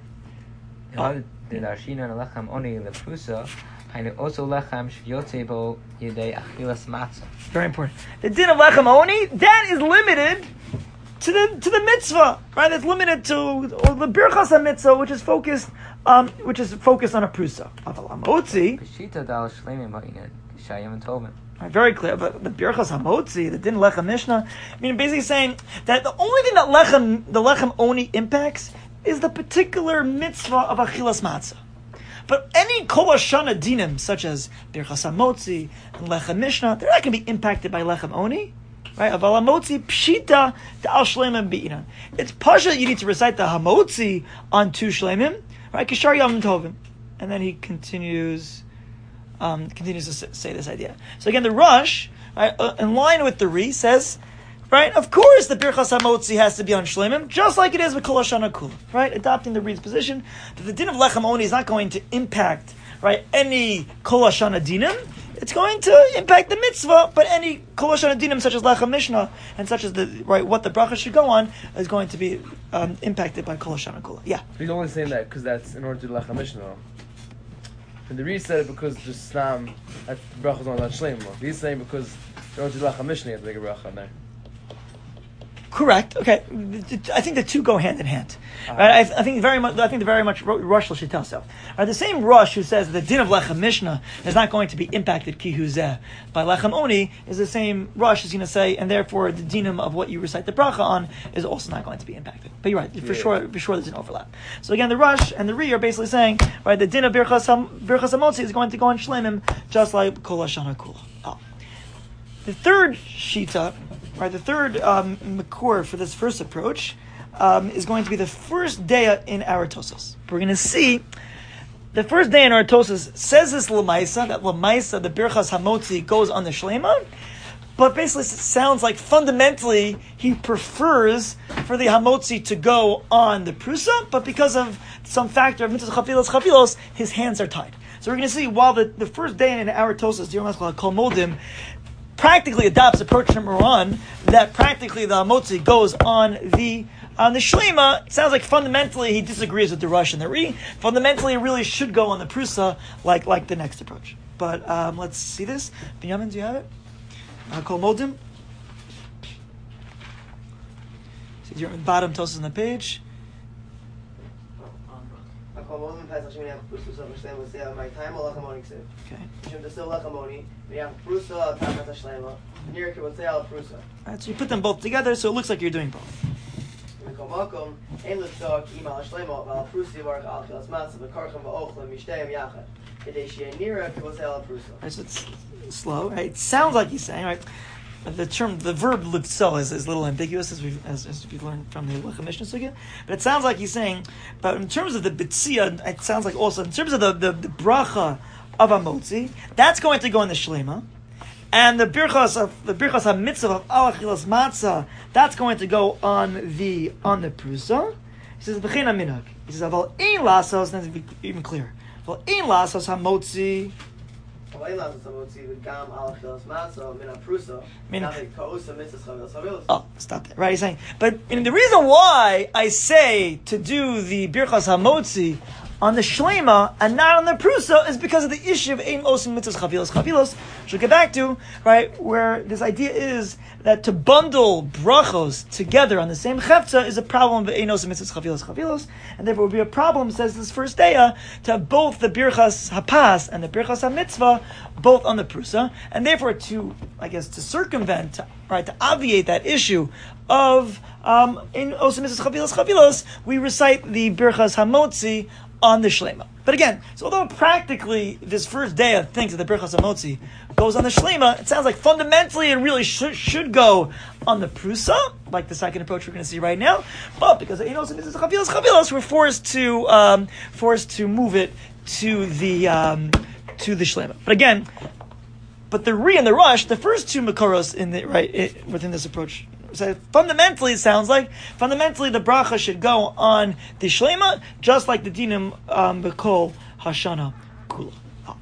Oh. The Darshina and Lechem Oni Le Prusa, also lechem shviyotebo yedei achilas matzah. Very important. The din of lechem oni, that is limited to the to the mitzvah, right? It's limited to or the birchas mitzvah, which is focused, um, which is focused on a prusa. Aval hamotzi. Peshita dal shleimim ba'inen kishayim tovim. Right, very clear, but the birchas hamotzi, the din lechem mishnah, I mean, basically saying that the only thing that lechem, the lechem oni impacts is the particular mitzvah of achilas matzah. But any kol hashana dinim, such as birchas hamotzi and lechem mishnah, they're not going to be impacted by lechem oni, right? Aval hamotzi pshita da'al shleimim be'inan. It's pasha you need to recite the hamotzi on two shleimim, right? Kishar yom tovim, and then he continues, um, continues to say this idea. So again, the Rush, right, uh, in line with the Ri, says, right, of course the birchas hamotzi has to be on shleimim, just like it is with kol hashana kula, right? Adopting the Ri's position that the din of lechem oni is not going to impact, right, any kol hashana dinim. It's going to impact the mitzvah, but any kol hashana dinim such as lechem mishnah and such as the right what the bracha should go on is going to be um, impacted by kol hashana kula. Yeah. He's only saying that because that's in order to do lechem mishnah. And the Ri said it because the Islam at the bracha is on that shleimah. He's saying because in order to do lechem mishnah, you have to make a bracha on there. Correct. Okay, I think the two go hand in hand. Right? I, I think very much. I think the very much Rush should tell so. Right? The same Rush who says the din of Lechem Mishnah is not going to be impacted ki huzeh by Lechem Oni is the same Rush is going to say, and therefore the dinim of what you recite the bracha on is also not going to be impacted. But you're right. For yeah. sure, for sure, there's an overlap. So again, the Rush and the Ri are basically saying, right, the din of Birchas Birchas Hamotzi is going to go on Shlemim just like Kol Hashana Kula. Oh. The third shita. Right, the third um, makor for this first approach um, is going to be the first day in our Tosos. We're going to see the first day in our Tosos says this Lamaisa, that Lamaisa, the Birchas Hamotzi, goes on the Shlema, but basically it sounds like fundamentally he prefers for the Hamotzi to go on the Prusa, but because of some factor of Mitzvah Chafilos Chafilos, his hands are tied. So we're going to see while the, the first day in our Tosos, the Yom HaKol Modim, practically adopts approach number one, that practically the Hamotzi goes on the on the Shlema. It sounds like fundamentally he disagrees with the Rush and the Ri. Fundamentally, it really should go on the Prusa, like like the next approach. But um, let's see this. Binyamin, do you have it? Uh, Kol Modim. So you're at the bottom, Tosos on the page. Okay. Alright, so you put them both together, so it looks like you're doing both. Right, so it's slow. Right? It sounds like he's saying, right? The term, the verb lipso is, is a little ambiguous, as we've as, as we've learned from the Lechem Mishnah Sugya. But it sounds like he's saying, but in terms of the bitzia, it sounds like also in terms of the, the, the bracha of Hamotzi, that's going to go in the Shlema, and the birchas of the birchas hamitzvah of al achilas matzah, that's going to go on the on the Prusa. He says b'chein minhag. He says aval ein lasos. That's even clearer. Aval ein lasos Hamotzi. Oh, stop that. Right, he's saying, but and the reason why I say to do the Birchas Hamotzi on the Shlema and not on the Prusa is because of the issue of Ein Osim Mitzvahs Chavilos Chavilos, which we'll get back to, right, where this idea is that to bundle brachos together on the same chefza is a problem of Ein Osim Mitzvahs Chavilos Chavilos, and therefore it would be a problem, says this first daya, to have both the Birchas Hapas and the Birchas HaMitzvah both on the Prusa, and therefore to, I guess, to circumvent, to, right, to obviate that issue of um, Ein Osim Mitzvahs Chavilos Chavilos, we recite the Birchas Hamotzi on the Shlema. But again, so although practically this first day thinks that the Birchas Hamotzi goes on the Shlema, it sounds like fundamentally it really should, should go on the Prusa, like the second approach we're going to see right now. But because you know, this is Chavilos Chavilos, we're forced to um, forced to move it to the um, to the Shlema. But again, but the Ri and the Rush, the first two Makoros in the right it, within this approach. So fundamentally, it sounds like fundamentally the bracha should go on the Shlema, just like the dinim um, B'Kol Hashana Kula. Oh.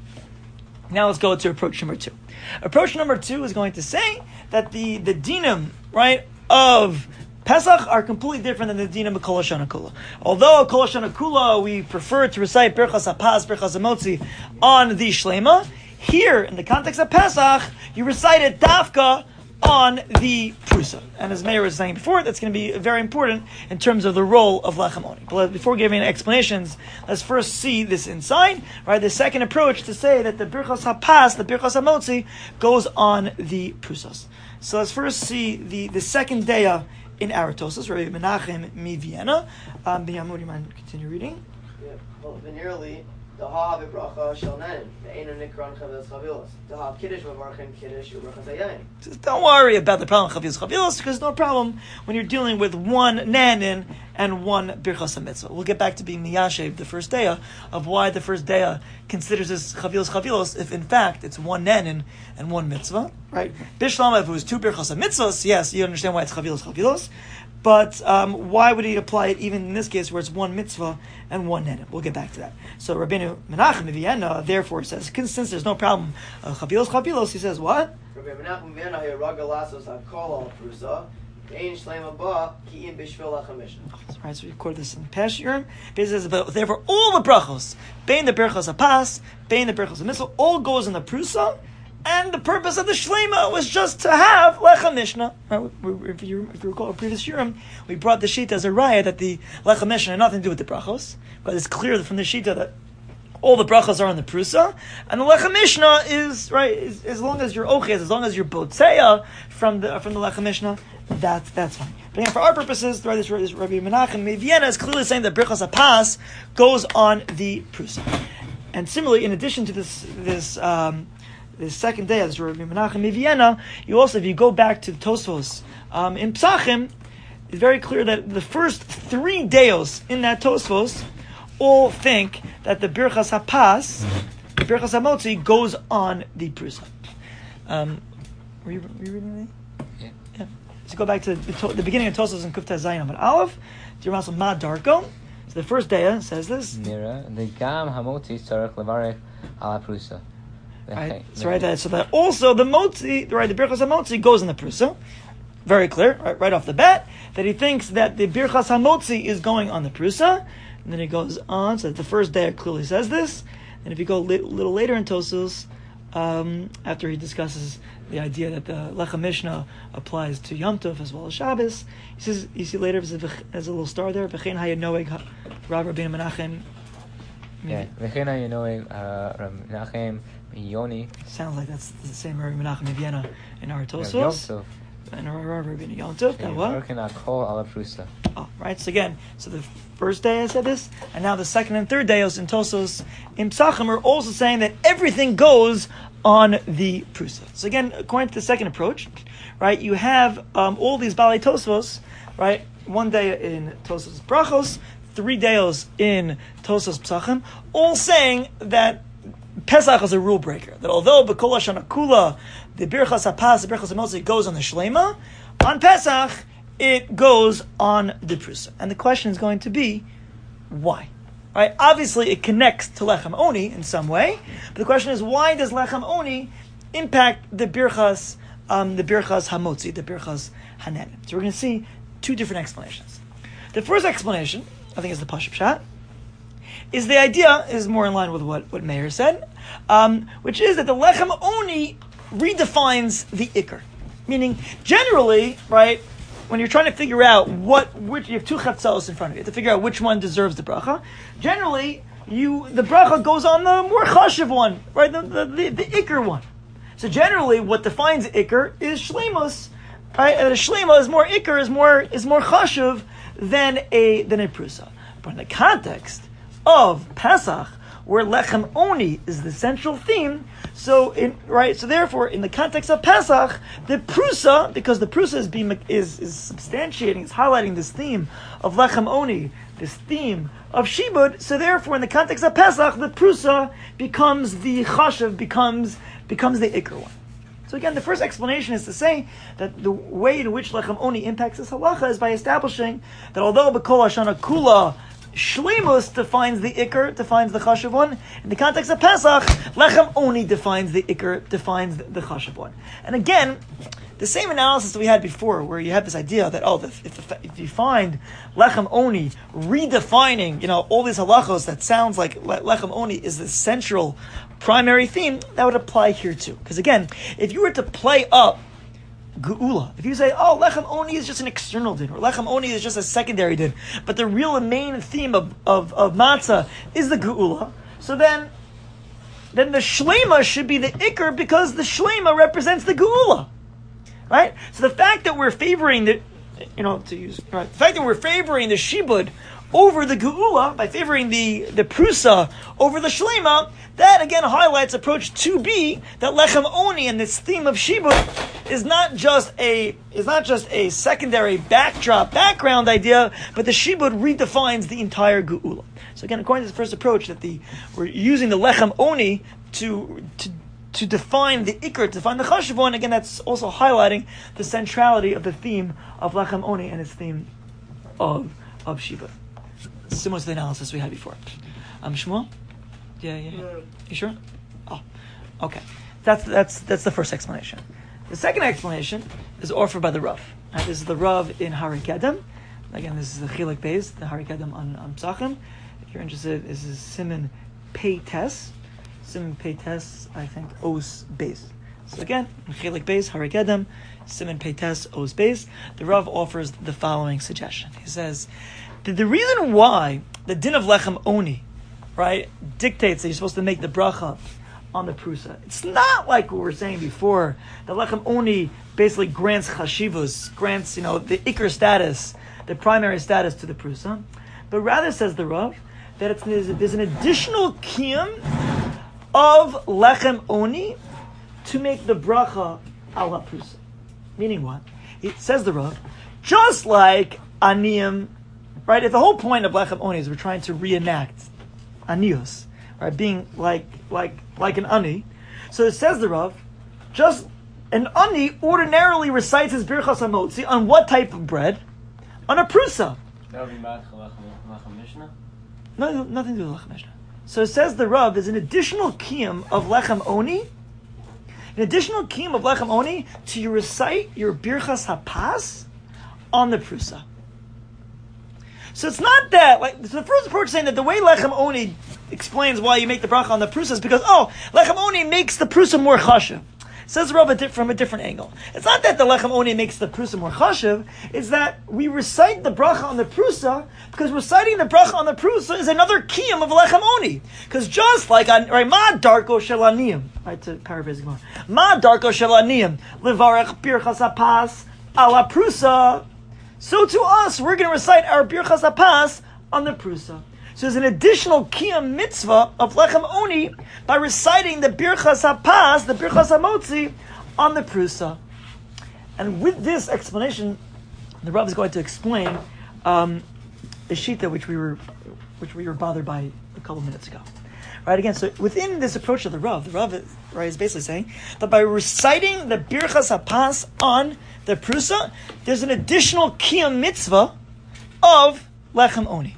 Now let's go to approach number two. Approach number two is going to say that the, the dinim, right, of Pesach are completely different than the dinim B'Kol Hashana Kula. Although Kol Hashana Kula we prefer to recite Birchas Hapas, Birchas Hamotzi on the Shlema, here in the context of Pesach you recite it Dafka on the Prusa. And as Meir was saying before, that's going to be very important in terms of the role of Lechem Oni. But before giving explanations, let's first see this inside, right? The second approach to say that the Birchas HaPas, the Birchas HaMotzi, goes on the Prusas. So let's first see the, the second daya in Aratosis, Rabbi Menachem mi Vienna. Um, Binyamin, would you mind continue reading? Yeah, well, veneerly, the ha v'bracha shel nen, the einu nikran chavilos chavilos. The ha kiddush v'varchin kiddush u'brachas hayayin. Don't worry about the problem of chavilos chavilos, because no problem when you're dealing with one nanin and one birchas hamitzvah. We'll get back to being miyashev, the first daya, of why the first daya considers this chavilos chavilos, if in fact it's one nanin and one mitzvah, right? Bishlam, if it was two birchas hamitzvahs, yes, you understand why it's chavilos chavilos. But um, why would he apply it even in this case where it's one mitzvah and one nenim? We'll get back to that. So Rabbeinu Menachem of Vienna therefore says, since there's no problem, uh, chavilos chavilos, he says what? Rabbeinu Menachem of Vienna here raga lasos hakol al prusa ein shlema ba ki im bishvil Lechem Mishnah. Right, so we record this in the past year. It says, but therefore all the brachos, bein the birchos hapas, bein the birchos hamitzvah, all goes in the prusa. And the purpose of the Shlema was just to have Lechem Mishnah. Right? If you, if you recall a previous Shurim, we brought the Shita as a raya that the Lechem Mishnah had nothing to do with the brachos, but it's clear from the Shita that all the brachos are on the prusa, and the Lechem Mishnah is right. Is, as long as you're ochez, as long as you're botzeya from the from the Lechem Mishnah, that's that's fine. But again, for our purposes, right, this, this Rabbi Menachem Vienna is clearly saying that Birchas HaPas goes on the prusa, and similarly, in addition to this this. Um, The second day, as Rabbi Menachem in Vienna, you also, if you go back to Tosfos um, in Psachim, it's very clear that the first three deos in that Tosfos all think that the Birchas HaPas, the Birchas HaMotzi, goes on the Prusa. Um, were, you, were you reading that? Yeah. Yeah. So go back to the, to, the beginning of Tosfos in Kufta Zayin Amud Aleph. Dirmasel Ma Darko. So the first day says this. Nira, the Gam Hamotzi Tzarech Levarech Ala Prusa. Right. So right that so that also the motzi, right, the birchas hamotzi goes in the prusa. Very clear, right, right off the bat, that he thinks that the birchas hamotzi is going on the prusa, and then he goes on. So that the first day it clearly says this, and if you go a li- little later in Tosos, um, after he discusses the idea that the Lechem Mishnah applies to Yom Tov as well as Shabbos, he says, you see later as a, as a little star there, V'chein hayanoeg Rav Rabbeinu Menachem. Yeah, V'chein hayanoeg Rav Menachem. Yoni. Sounds like that's the same Rabbi Menachem in Vienna in our Tosos. Yom Tov. And our Rabbi Yom Tov. That what? Oh, right. So again, so the first day I said this, and now the second and third days in Tosos in Psachim are also saying that everything goes on the Prusa. So again, according to the second approach, right, you have um, all these Balei Tosfos, right? One day in Tosos Brachos, three days in Tosos Psachim, all saying that Pesach is a rule breaker. That although B'kol Hashana Kula, the Birchas HaPas, the Birchas HaMotzi goes on the Shlema, on Pesach it goes on the Prusa. And the question is going to be, why? Right? Obviously, it connects to Lechem Oni in some way, but the question is, why does Lechem Oni impact the Birchas, um, the Birchas HaMotzi, the Birchas Hanen? So we're going to see two different explanations. The first explanation, I think, is the Pashup Pshat. Is the idea is more in line with what, what Meir said, um, which is that the Lechem Oni redefines the Iker. Meaning, generally, right, when you're trying to figure out what, which, you have two Chatzaos in front of you, you have to figure out which one deserves the bracha. Generally, you, the bracha goes on the more chashiv one, right, the, the, the, the Iker one. So generally, what defines Iker is Shlemos, right, and a Shlema is more Iker, is more, is more chashiv than a, than a Prusa. But in the context of Pesach, where Lechem Oni is the central theme, so in right, so therefore, in the context of Pesach, the Prusa, because the Prusa is being is is substantiating, is highlighting this theme of Lechem Oni, this theme of Shibud. So therefore, in the context of Pesach, the Prusa becomes the Chashav, becomes becomes the Iker one. So again, the first explanation is to say that the way in which Lechem Oni impacts this halacha is by establishing that although B'kol Hashana Kula, Shleimus defines the Iker, defines the Chashav one. In the context of Pesach, Lechem Oni defines the Iker, defines the, the Chashav one. And again, the same analysis that we had before, where you have this idea that, oh, the, if, the, if you find Lechem Oni redefining, you know, all these halachos that sounds like Lechem Oni is the central primary theme, that would apply here too. Because again, if you were to play up Geula, if you say, oh, Lechem Oni is just an external din, or Lechem Oni is just a secondary din, but the real main theme of, of, of matzah is the Geula, so then then the Shlema should be the Iker, because the Shlema represents the Geula. Right? So the fact that we're favoring the, you know, to use, right, the fact that we're favoring the Shibud over the Geula, by favoring the, the Prusa over the Shlema, that again highlights approach two B, that Lechem Oni and this theme of Shibud is not just a is not just a secondary backdrop, background idea, but the Shibud redefines the entire Geula. So again, according to the first approach, that the we're using the Lechem Oni to to to define the Iker, to define the Chashav one, again, that's also highlighting the centrality of the theme of Lechem Oni and its theme of of Shibud. Similar to the analysis we had before. Um, Shmuel? Yeah, yeah, yeah. You sure? Oh, okay. That's that's that's the first explanation. The second explanation is offered by the Rav. Right, this is the Rav in Hari Kedem. Again, this is the Chilik Beis, the Hari Kedem on, on Psachim. If you're interested, this is Siman Pei Tes. Siman Pei Tes, I think, Os Beis. So again, Chelik Beis, Harikadam, Simon Peites, Oz Beis, the Rav offers the following suggestion. He says, the, the reason why the din of Lechem Oni, right, dictates that you're supposed to make the bracha on the prusa, it's not like what we were saying before. The Lechem Oni basically grants chashivus, grants, you know, the ikr status, the primary status to the prusa, but rather, says the Rav, that it's, there's, there's an additional kiyum of Lechem Oni to make the bracha ala prusa. Meaning what? It says the Rav, just like aniyim, right? If the whole point of Lechem Oni is we're trying to reenact anius, right? Being like like like an ani. So it says the Rav, just an ani ordinarily recites his birchas hamotzi on what type of bread? On a prusa. That would be mad Lechem Mishnah? No, nothing to do with Lechem Mishnah. So it says the Rav, there's an additional kiyum of Lechem Oni, an additional kiyum of Lechem Oni to you recite your birchas hapas on the prusa. So it's not that, like, so the first approach is saying that the way Lechem Oni explains why you make the bracha on the prusa is because, oh, Lechem Oni makes the prusa more chashiv. Says the Rav from a different angle. It's not that the Lechem Oni makes the prusa more chashiv, it's that we recite the bracha on the prusa because reciting the bracha on the prusa is another kiyum of Lechem Oni. Because just like, on, right, ma darko shel aniyim, right, to paraphrase Gemara, ma darko shel aniyim, levarech birchas hapas ala prusa, so to us, we're going to recite our birchas hapas on the prusa. So there's an additional kiyum mitzvah of Lechem Oni by reciting the birchas hapas, the birchas hamotzi, on the prusa. And with this explanation, the Rav is going to explain um, the shita which we were which we were bothered by a couple minutes ago. Right, again, so within this approach of the Rav, the Rav is, right, is basically saying that by reciting the birchas hapas on the prusa, there's an additional kiyum mitzvah of Lechem Oni.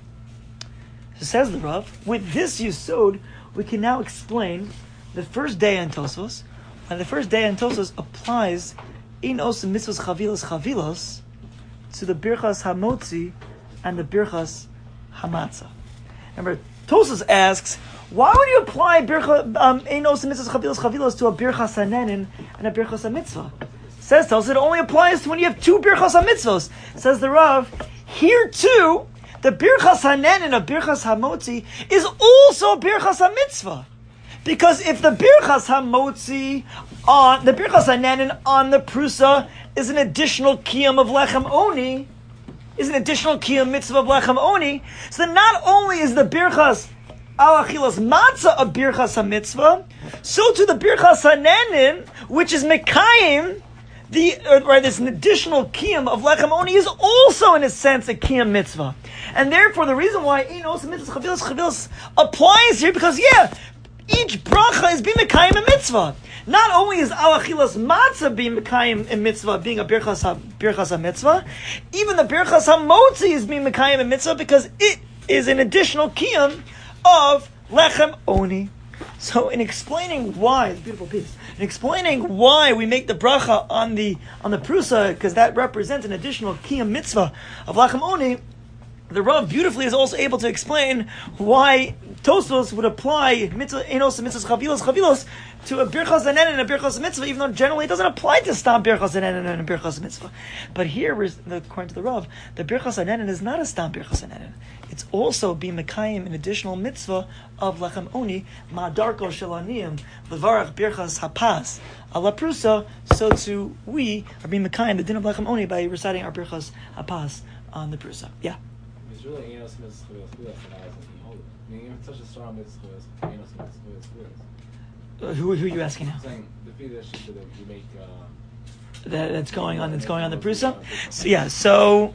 So says the Rav, with this yisod, we can now explain the first day in Tosfos, and the first day in Tosfos applies in os mitzvos chavilos chavilos to the birchas hamotzi and the birchas hamatzah. Remember, Tosfos asks, why would you apply bircha um, in os mitzvos chavilos chavilos to a birchas hanenin and a birchas hamitzvah? Says Tosfos, it only applies to when you have two birchas hamitzvos. Says the Rav, here too, the birchas hanenin of birchas hamotzi is also birchas hamitzvah, because if the birchas hamotzi on the birchas hanenin on the prusa is an additional kiyum of Lechem Oni, is an additional kiyum mitzvah of Lechem Oni, so then not only is the birchas al achilas matzah a birchas hamitzvah, so to the birchas hanenin, which is mekayim, the uh, right, there's an additional kiyum of Lechem Oni is also in a sense a kiyum mitzvah. And therefore, the reason why Einos Mitzvahs Chavilos Chavilos applies here, because yeah, each bracha is being mekayim a mitzvah. Not only is al achilas matzah being mekayim a mitzvah, being a birchas ha, birchas ha mitzvah, even the birchas hamotzi is being mekayim a mitzvah because it is an additional kiyum of Lechem Oni. So, in explaining why, it's a beautiful piece. In explaining why we make the bracha on the on the prusa, because that represents an additional kiyum mitzvah of Lechem Oni, the Rav beautifully is also able to explain why Tosfos would apply mitzvah enos and mitzvahs chavilos chavilos to a birchas hanenin and a birchas mitzvah, even though generally it doesn't apply to stam birchas hanenin and a birchas mitzvah. But here, according to the Rav, the birchas hanenin is not a stam birchas hanenin. It's also being mekayim an additional mitzvah of Lechem Oni, ma'darko shel aniyim, levarach birchas hapas ala prusa. So too we are being mekayim the din of Lechem Oni by reciting our birchas hapas on the prusa. Yeah. It's really Einos Mitzvahs Chavilos Chavilos that I can hold it. I mean, even such a strong mitzvah, Einos Mitzvahs Chavilos Chavilos. Uh, who, who are you asking now? I'm saying the fee that she that you make. Uh, that, that's going on. That's going on the prusa. So, yeah. So.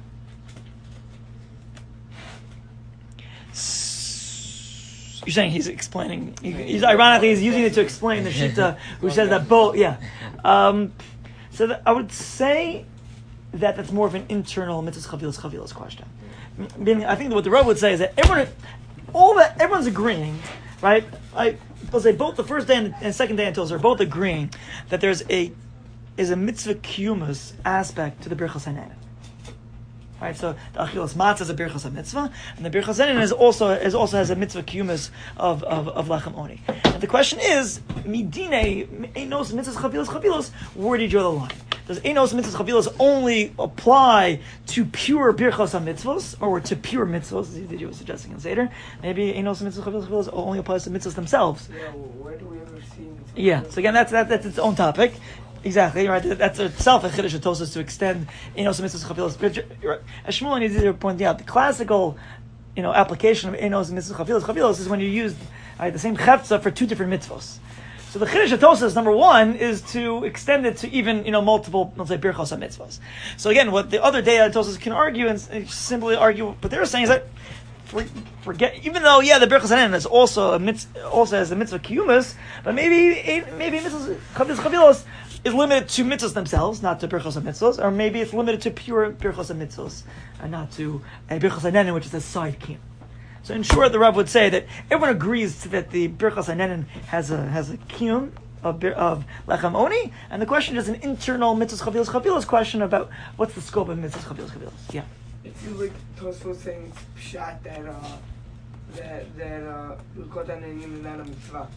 You're saying he's explaining. He, he's ironically he's using it to explain the shita, who says that both. Yeah. Um, so that I would say that that's more of an internal mitzvahs chavilos chavilos question. Meaning, I think what the Rav would say is that everyone, all that everyone's agreeing, right? I will say both the first day and, and second day until are both agreeing that there's a is a mitzvah kiyumus aspect to the birchas hanenin. Right, so the achilas matzah is a birchas mitzvah, and the birchas hanenin is also is also has a mitzvah kiyumus of of, of Lechem Oni. And But the question is, midine enos mitzvahs chavilos chavilos. Where do you draw the line? Does enos mitzvahs chavilos only apply to pure birchos mitzvahs or to pure mitzvahs? That you were suggesting in Seder. Maybe enos mitzvahs chavilos chavilos only applies to mitzvahs themselves. Yeah, well, where do we ever see mitzvahs? Yeah. So again, that's that, that's its own topic. Exactly right. That's itself a chiddush of Tosfos to extend enos mitzvahs chavilos. As Shmuel needs to point out, the classical, you know, application of enos mitzvahs chavilos chavilos is when you use right, the same chefza for two different mitzvahs. So the chiddush of Tosfos, number one, is to extend it to even, you know, multiple, let's say, birchos mitzvahs. So again, what the other day Tosfos can argue and simply argue, what they're saying is that for, forget, even though yeah, the birchos hanen is also a mitzvah, also has the mitzvah kiyumas, but maybe maybe mitzvahs chavilos chavilos is limited to mitzvahs themselves, not to birchos mitzvahs, or maybe it's limited to pure birchos mitzvahs, and not to a birchos hanen, which is a side kiyum. So in short, the Rav would say that everyone agrees that the birchos hanen has a has a kiyum of of lechem oni, and the question is an internal mitzvahs chavilos chavilos question about what's the scope of mitzvahs chavilos chavilos. Yeah. It feels like Tosfos saying it's pshat that uh, that that uh, Birkot Hanenim is not a mitzvah.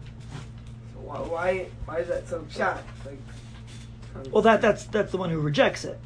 So why why why is that so pshat? Like, um, Well, that that's that's the one who rejects it.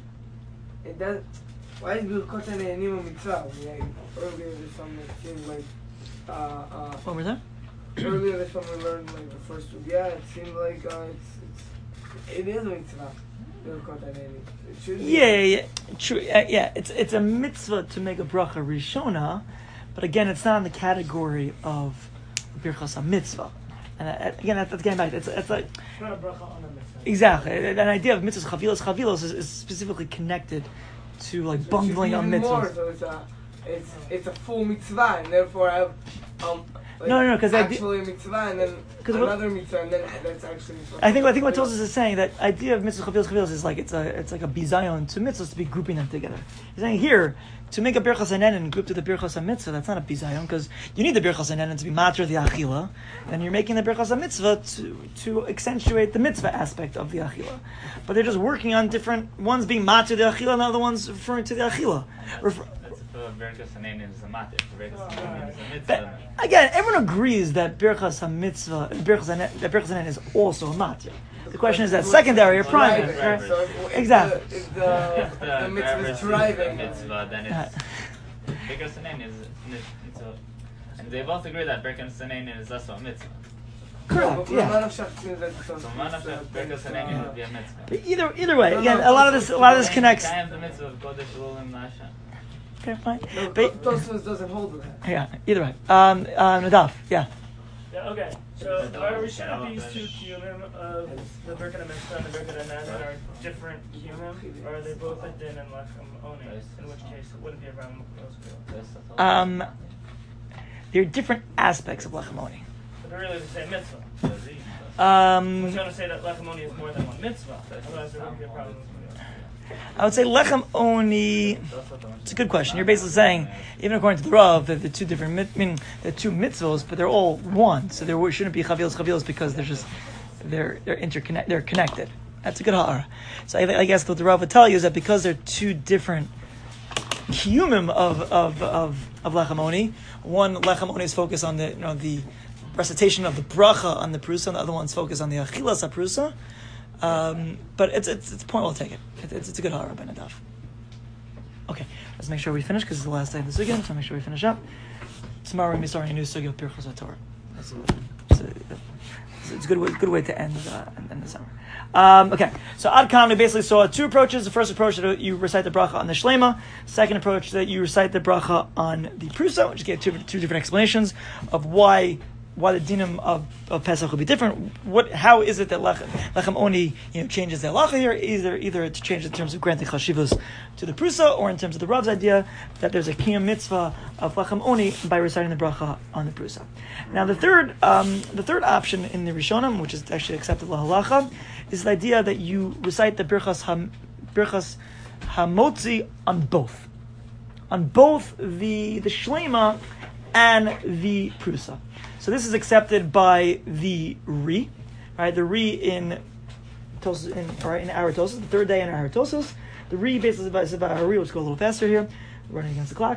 it does. Why is Birkot Hanenim a mitzvah? Like, earlier this summer it seemed like uh, uh, One more time. earlier this summer we learned like the first sugya. It seemed like uh, it's it's it is a mitzvah. Birkot Hanenim. It should be. Yeah, yeah, yeah. True. Uh, yeah, it's it's a mitzvah to make a bracha rishona, but again, it's not in the category of birchas mitzvah. And uh, again, that's, that's getting back. It's it's like It's not a bracha on a mitzvah. exactly an idea of mitzvahs chavilos chavilos is, is specifically connected to like So it should bungling be on even more, mitzvahs. so it's a it's it's a full mitzvah, and therefore I have um. Like No, no, no, 'cause that di- actually a mitzvah, and then 'Cause what- another mitzvah, and then that's actually mitzvah. I think I think what Tosfos is saying that idea of mitzvahs chavilos chavilos is like it's a it's like a bizayon to mitzvahs to be grouping them together. He's saying here to make a birchas hanen and group to the birchas mitzvah, that's not a bizayon because you need the birchas hanen to be matter the achila, and you're making the birchas mitzvah to to accentuate the mitzvah aspect of the achila. But they're just working on different ones being matter the achila, and other ones referring to the achila. Refer- That's if Birkas Hanein is a matir. Birkas Hanein is a But mitzvah. again, everyone agrees that birchas mitzvah, birchas hanen, that birchas hanen is also a matir. The question is that secondary or primary. Driving, Right? so if, Exactly. If the, if the, If if the the mitzvah driver is sees driving, the mitzvah, then it's Birkas Hanein is mitzvah. And they both agree that Birkas Hanein is also a mitzvah. Correct. But Yeah. Raman of Shach means that So it's man of uh, Birkas Hanein would be a mitzvah. But either either way, again, a lot of this a lot of this connects. I am the mitzvah of Kodesh Ulim Lashem. Okay, fine. No, But Tosfos doesn't hold with that. yeah, either way. Um, uh, Nadav, yeah. Yeah, okay. So are we saying that these two kiyumim of the Birkat Mitzvah and the Birkat Hanen are different kiyumim, or are they both a din and lechem oni? In which case it wouldn't be a ram of Um, there are different aspects of lechem oni. But they're really the same mitzvah. I Um, was going to say that lechem oni is more than one mitzvah, otherwise there wouldn't be a problem with I would say lechem oni. It's a good question. You're basically saying, even according to the Rav, that the two different, mit- I mean, the two mitzvos, but they're all one. So there shouldn't be chavilos chavilos because they're just they're they're interconnect they're connected. That's a good ha'ara. So I, I guess what the Rav would tell you is that because they're two different kiyumim of of of of lechem oni, one lechem oni is focused on the you know the recitation of the bracha on the prusa, and the other one's focused on the achilas prusa. Um, but it's, it's it's a point well taken. It, it's it's a good hara ben Nadav. Okay, let's make sure we finish because it's the last day of the sugya. So make sure we finish up. Tomorrow we're going to be starting a new sugya of Birchos HaTorah. That's a, it's, a, it's a good way, good way to end uh, end the summer. Um, okay, so Ad Kam we basically saw two approaches. The first approach that you recite the bracha on the shlema. Second approach that you recite the bracha on the prusa, which gave two two different explanations of why. Why the dinim of, of Pesach would be different? What? How is it that lechem, lechem oni you know changes the halacha here? Either either it changes in terms of granting chashivos to the prusa, or in terms of the Rav's idea that there's a kiyum mitzvah of lechem oni by reciting the bracha on the prusa. Now the third um, the third option in the Rishonim, which is actually accepted lahalacha, is the idea that you recite the birchas ham, birchas hamotzi on both, on both the the shlema and the prusa. So this is accepted by the Ri, right? The Ri in Tosas, in right in Aratosis, the third day in Aratosis. The Ri basically is about a Ri. Let's go a little faster here. running against the clock.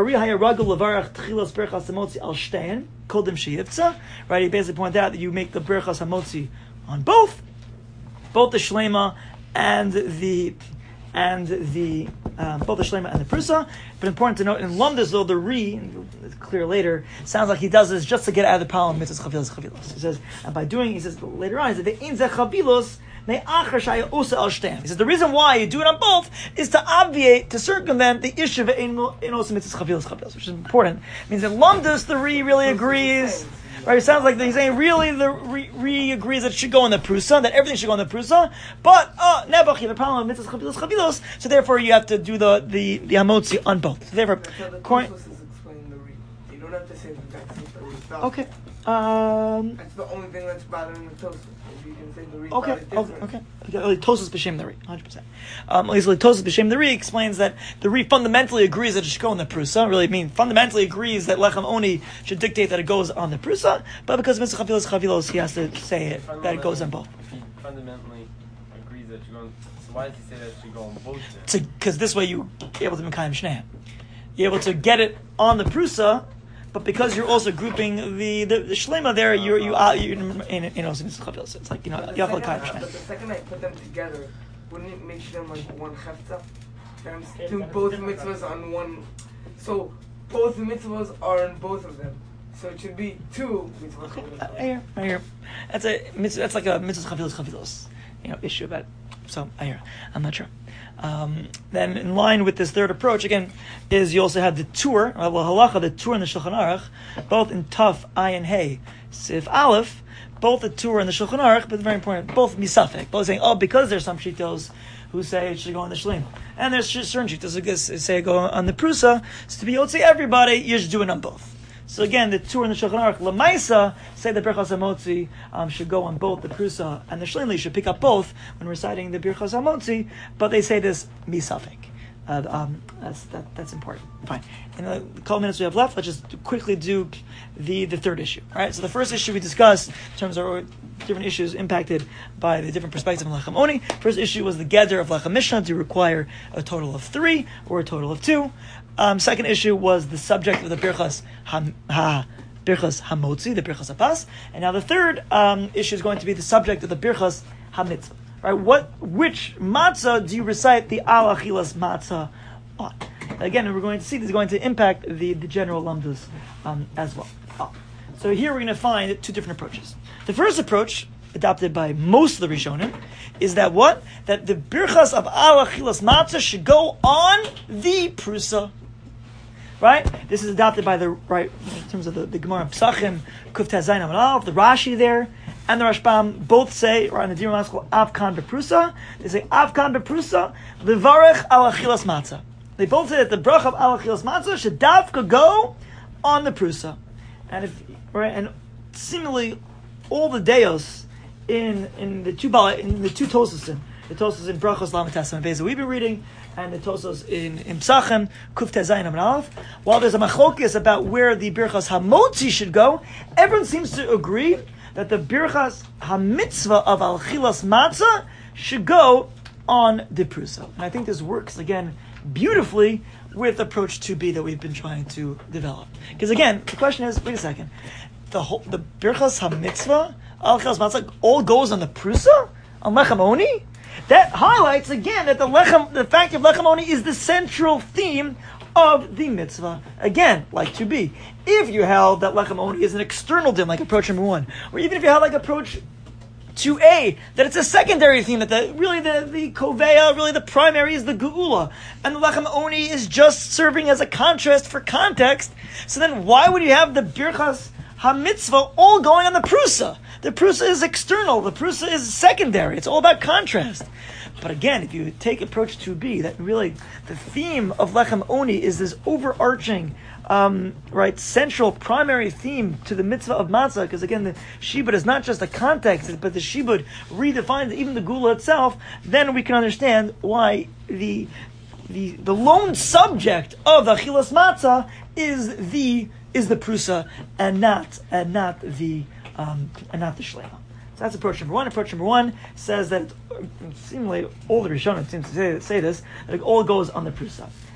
Right, he basically pointed out that you make the berachas hamotzi on both, both the shlema and the and the um, both the shlema and the prusa. But important to note in Lumdas though the re, it's clear later, sounds like he does this just to get out of the problem mitzvahs chavilos chavilos. He says, and by doing, he says later on, he says the ein zeh chavilos. He says the reason why you do it on both is to obviate, to circumvent the issue of ein osim mitzvahs chavilos chavilos, which is important. It means that Lumdas the re really agrees. Right, it sounds like he's saying really the re, re agrees that it should go in the prusa, that everything should go in the prusa, but uh Nebuch, you have a problem with mitzvahs chavilos chavilos, so therefore you have to do the the, the hamotzi on both. So therefore, so the Corin- is explaining the re. You don't have to say the exact same thing. okay. Um, that's the only thing that's bothering the Tosfos. If you can say the re. Okay, okay, okay. Tosfos b'shem the re, one hundred percent. Um, easily Tosfos b'shem the re explains that the re fundamentally agrees that it should go in the prusa. Really, I mean fundamentally agrees that lechem oni should dictate that it goes on the prusa, but because mitzvah chavilos chavilos, he has to say it that it goes on both. If he fundamentally agrees that you go, on, so why does he say that it should go on both? Because this way you're able to mekayim shneim. You're able to get it on the prusa. But because you're also grouping the the, the shlema there, you're you are you in in also it's like you know you have second, like uh, but the second I put them together, wouldn't it make them like one hefta? Times Yeah, two but both it's mitzvahs different. on one. So both mitzvahs are in both of them. So it should be two mitzvahs. Okay, uh, I hear, I hear. That's a that's like a mitzvah chavilos chavilos, you know, issue about. So I hear. I'm not sure. Um, then, in line with this third approach, again, is you also have the tour, well, halacha, the tour and the Shulchan Aruch, both in Taf, Ayin, Hey, Sif, Aleph, both the tour and the Shulchan Aruch, but very important, both misafek, both saying, oh, because there's some shitos who say it should go on the Shlema, and there's certain shitos who say it go on the Prusa, so to be able to say everybody, you should do it on both. So again, the Tur and the Shulchan Aruch Lamaisa say the Birchas Hamotzi um, should go on both the Prusa and the Shlema. You should pick up both when reciting the Birchas Hamotzi, but they say this misafik. Uh, um, that's that, that's important. Fine. In the couple minutes we have left, let's just quickly do the, the third issue. All right. So the first issue we discussed in terms of different issues impacted by the different perspectives of Lechem Oni. First issue was the Geder of Lechem Mishnah to require a total of three or a total of two. Um, second issue was the subject of the Birchas Ham, ha, Birchas Hamotzi, the Birchas Apas, and now the third um, issue is going to be the subject of the Birchas Hamitzvah. Right? What, which matzah do you recite the Al Achilas matzah on? Again, we're going to see this is going to impact the, the general lumdas um, as well. Oh. So here we're going to find two different approaches. The first approach, adopted by most of the Rishonim, is that what? That the Birchas of Al Achilas matzah should go on the Prusa. Right? This is adopted by the, right, in terms of the, the Gemara Psachim, Kuf Tazayin Amud Aleph, the Rashi there, and the Rashbam both say, or in the Divrei Maskal, Avkan Beprusa, they say, Avkan Beprusa, Levarech Al Achilas Matzah. They both say that the Brach of Al Achilas Matzah should dafka go on the Prusa. And if, right, and similarly, all the Deos in, in the two, in the two Tosasim, the Tosos in Brachos Lamitas and Beza we've been reading, and the Tosos in, in Psachim, Kuf Tezayin Amud Aleph. While there's a machlokias about where the Birchas Hamotzi should go, everyone seems to agree that the Birchas HaMitzvah of Al Chilas Matzah should go on the Prusa. And I think this works, again, beautifully with approach two B that we've been trying to develop. Because again, the question is, wait a second, the whole, the Birchas HaMitzvah, Al Chilas Matzah, all goes on the Prusa? On Lechem Oni? That highlights again that the lechem, the fact of lechem oni is the central theme of the mitzvah. Again, like to be. If you held that lechem oni is an external din, like approach number one, or even if you held like approach two A, that it's a secondary theme, that the, really the, the koveya, really the primary is the geula, and the lechem oni is just serving as a contrast for context, so then why would you have the birchas ha-mitzvah all going on the prusa? The prusa is external. The prusa is secondary. It's all about contrast. But again, if you take approach two B, that really the theme of Lechem Oni is this overarching, um, right, central primary theme to the mitzvah of matzah. Because again, the shibud is not just a context, but the shibud redefines even the gula itself. Then we can understand why the the the lone subject of the achilas matzah is the is the prusa and not and not the. Um, and not the Shlema. So that's approach number one. Approach number one says that, seemingly all the Rishonim seem to say, say this, that it all goes on the Prusa.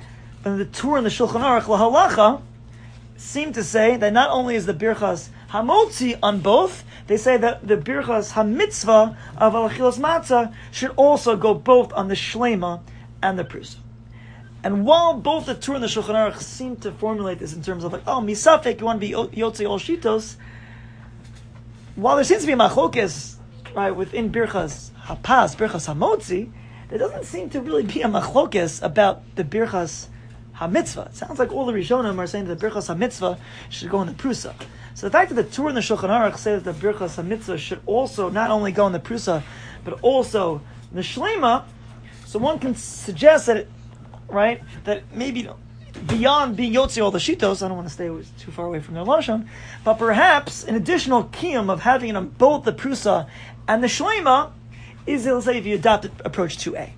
and the Tur and the Shulchan Aruch lahalacha seem to say that not only is the birchas hamotzi on both, they say that the birchas hamitzvah of alachilas matzah should also go both on the shlema and the prusa. And while both the Tur and the Shulchan Aruch seem to formulate this in terms of like, oh, misafek, you want to be yotzei ol shitos, while there seems to be machlokes, right, within birchas hapas, birchas hamotzi, there doesn't seem to really be a machlokes about the birchas hamitzvah. It sounds like all the Rishonim are saying that the birchas hamitzvah should go in the prusa. So the fact that the Tur and the Shulchan Aruch say that the birchas hamitzvah should also not only go in the prusa, but also in the shlema, so one can suggest that, it, right, that maybe beyond being yotzi all the shitos, I don't want to stay too far away from their lashon, but perhaps an additional kiyum of having it on both the prusa and the shlema is, let's say, if you adopt approach two A.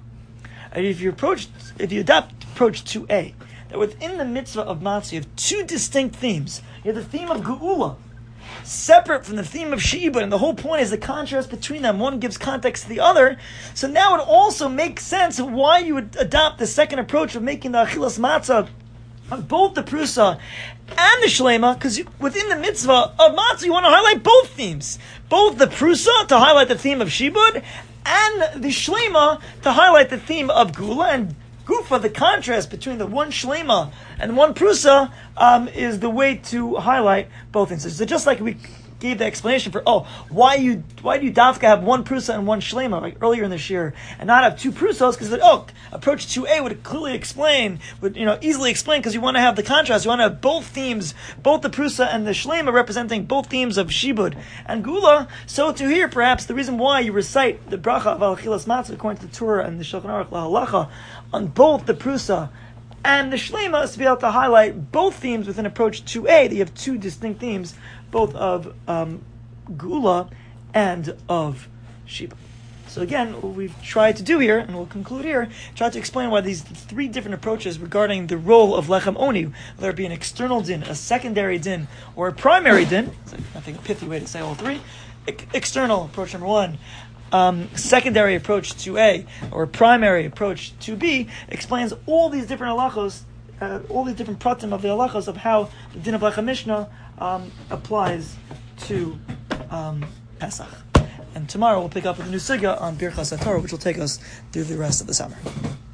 If you approach, if you adopt approach two A, that within the mitzvah of matzah you have two distinct themes. You have the theme of geula, separate from the theme of sheibud, and the whole point is the contrast between them. One gives context to the other. So now it also makes sense of why you would adopt the second approach of making the achilas matzah on both the prusa and the shlema, because within the mitzvah of matzah you want to highlight both themes. Both the prusa to highlight the theme of shibud, and the shlema to highlight the theme of gula. And gufa, the contrast between the one shlema and one prusa, um, is the way to highlight both things. So just like we gave the explanation for, oh, why you why do you dafka have one prusa and one shlema, like earlier in this year, and not have two prusas? Because oh, approach two A would clearly explain, would you know easily explain, because you want to have the contrast. You want to have both themes, both the prusa and the shlema representing both themes of shibud and gula. So to here, perhaps the reason why you recite the bracha of alachilas matzah according to the Torah and the Shulchan Aruch lahalacha on both the prusa and the shlema is to be able to highlight both themes within approach two A. That you have two distinct themes, both of um, gula and of shibud. So again, what we've tried to do here, and we'll conclude here, try to explain why these three different approaches regarding the role of lechem oni, whether it be an external din, a secondary din, or a primary din. It's like, I think a pithy way to say all three. E- external approach number one. Um, secondary approach two A, or primary approach two B, explains all these different halachos, uh, all these different pratim of the halachos of how the din of Lechem Mishnah um, applies to um, Pesach. And tomorrow we'll pick up with a new sugya on Birchas HaTorah, which will take us through the rest of the summer.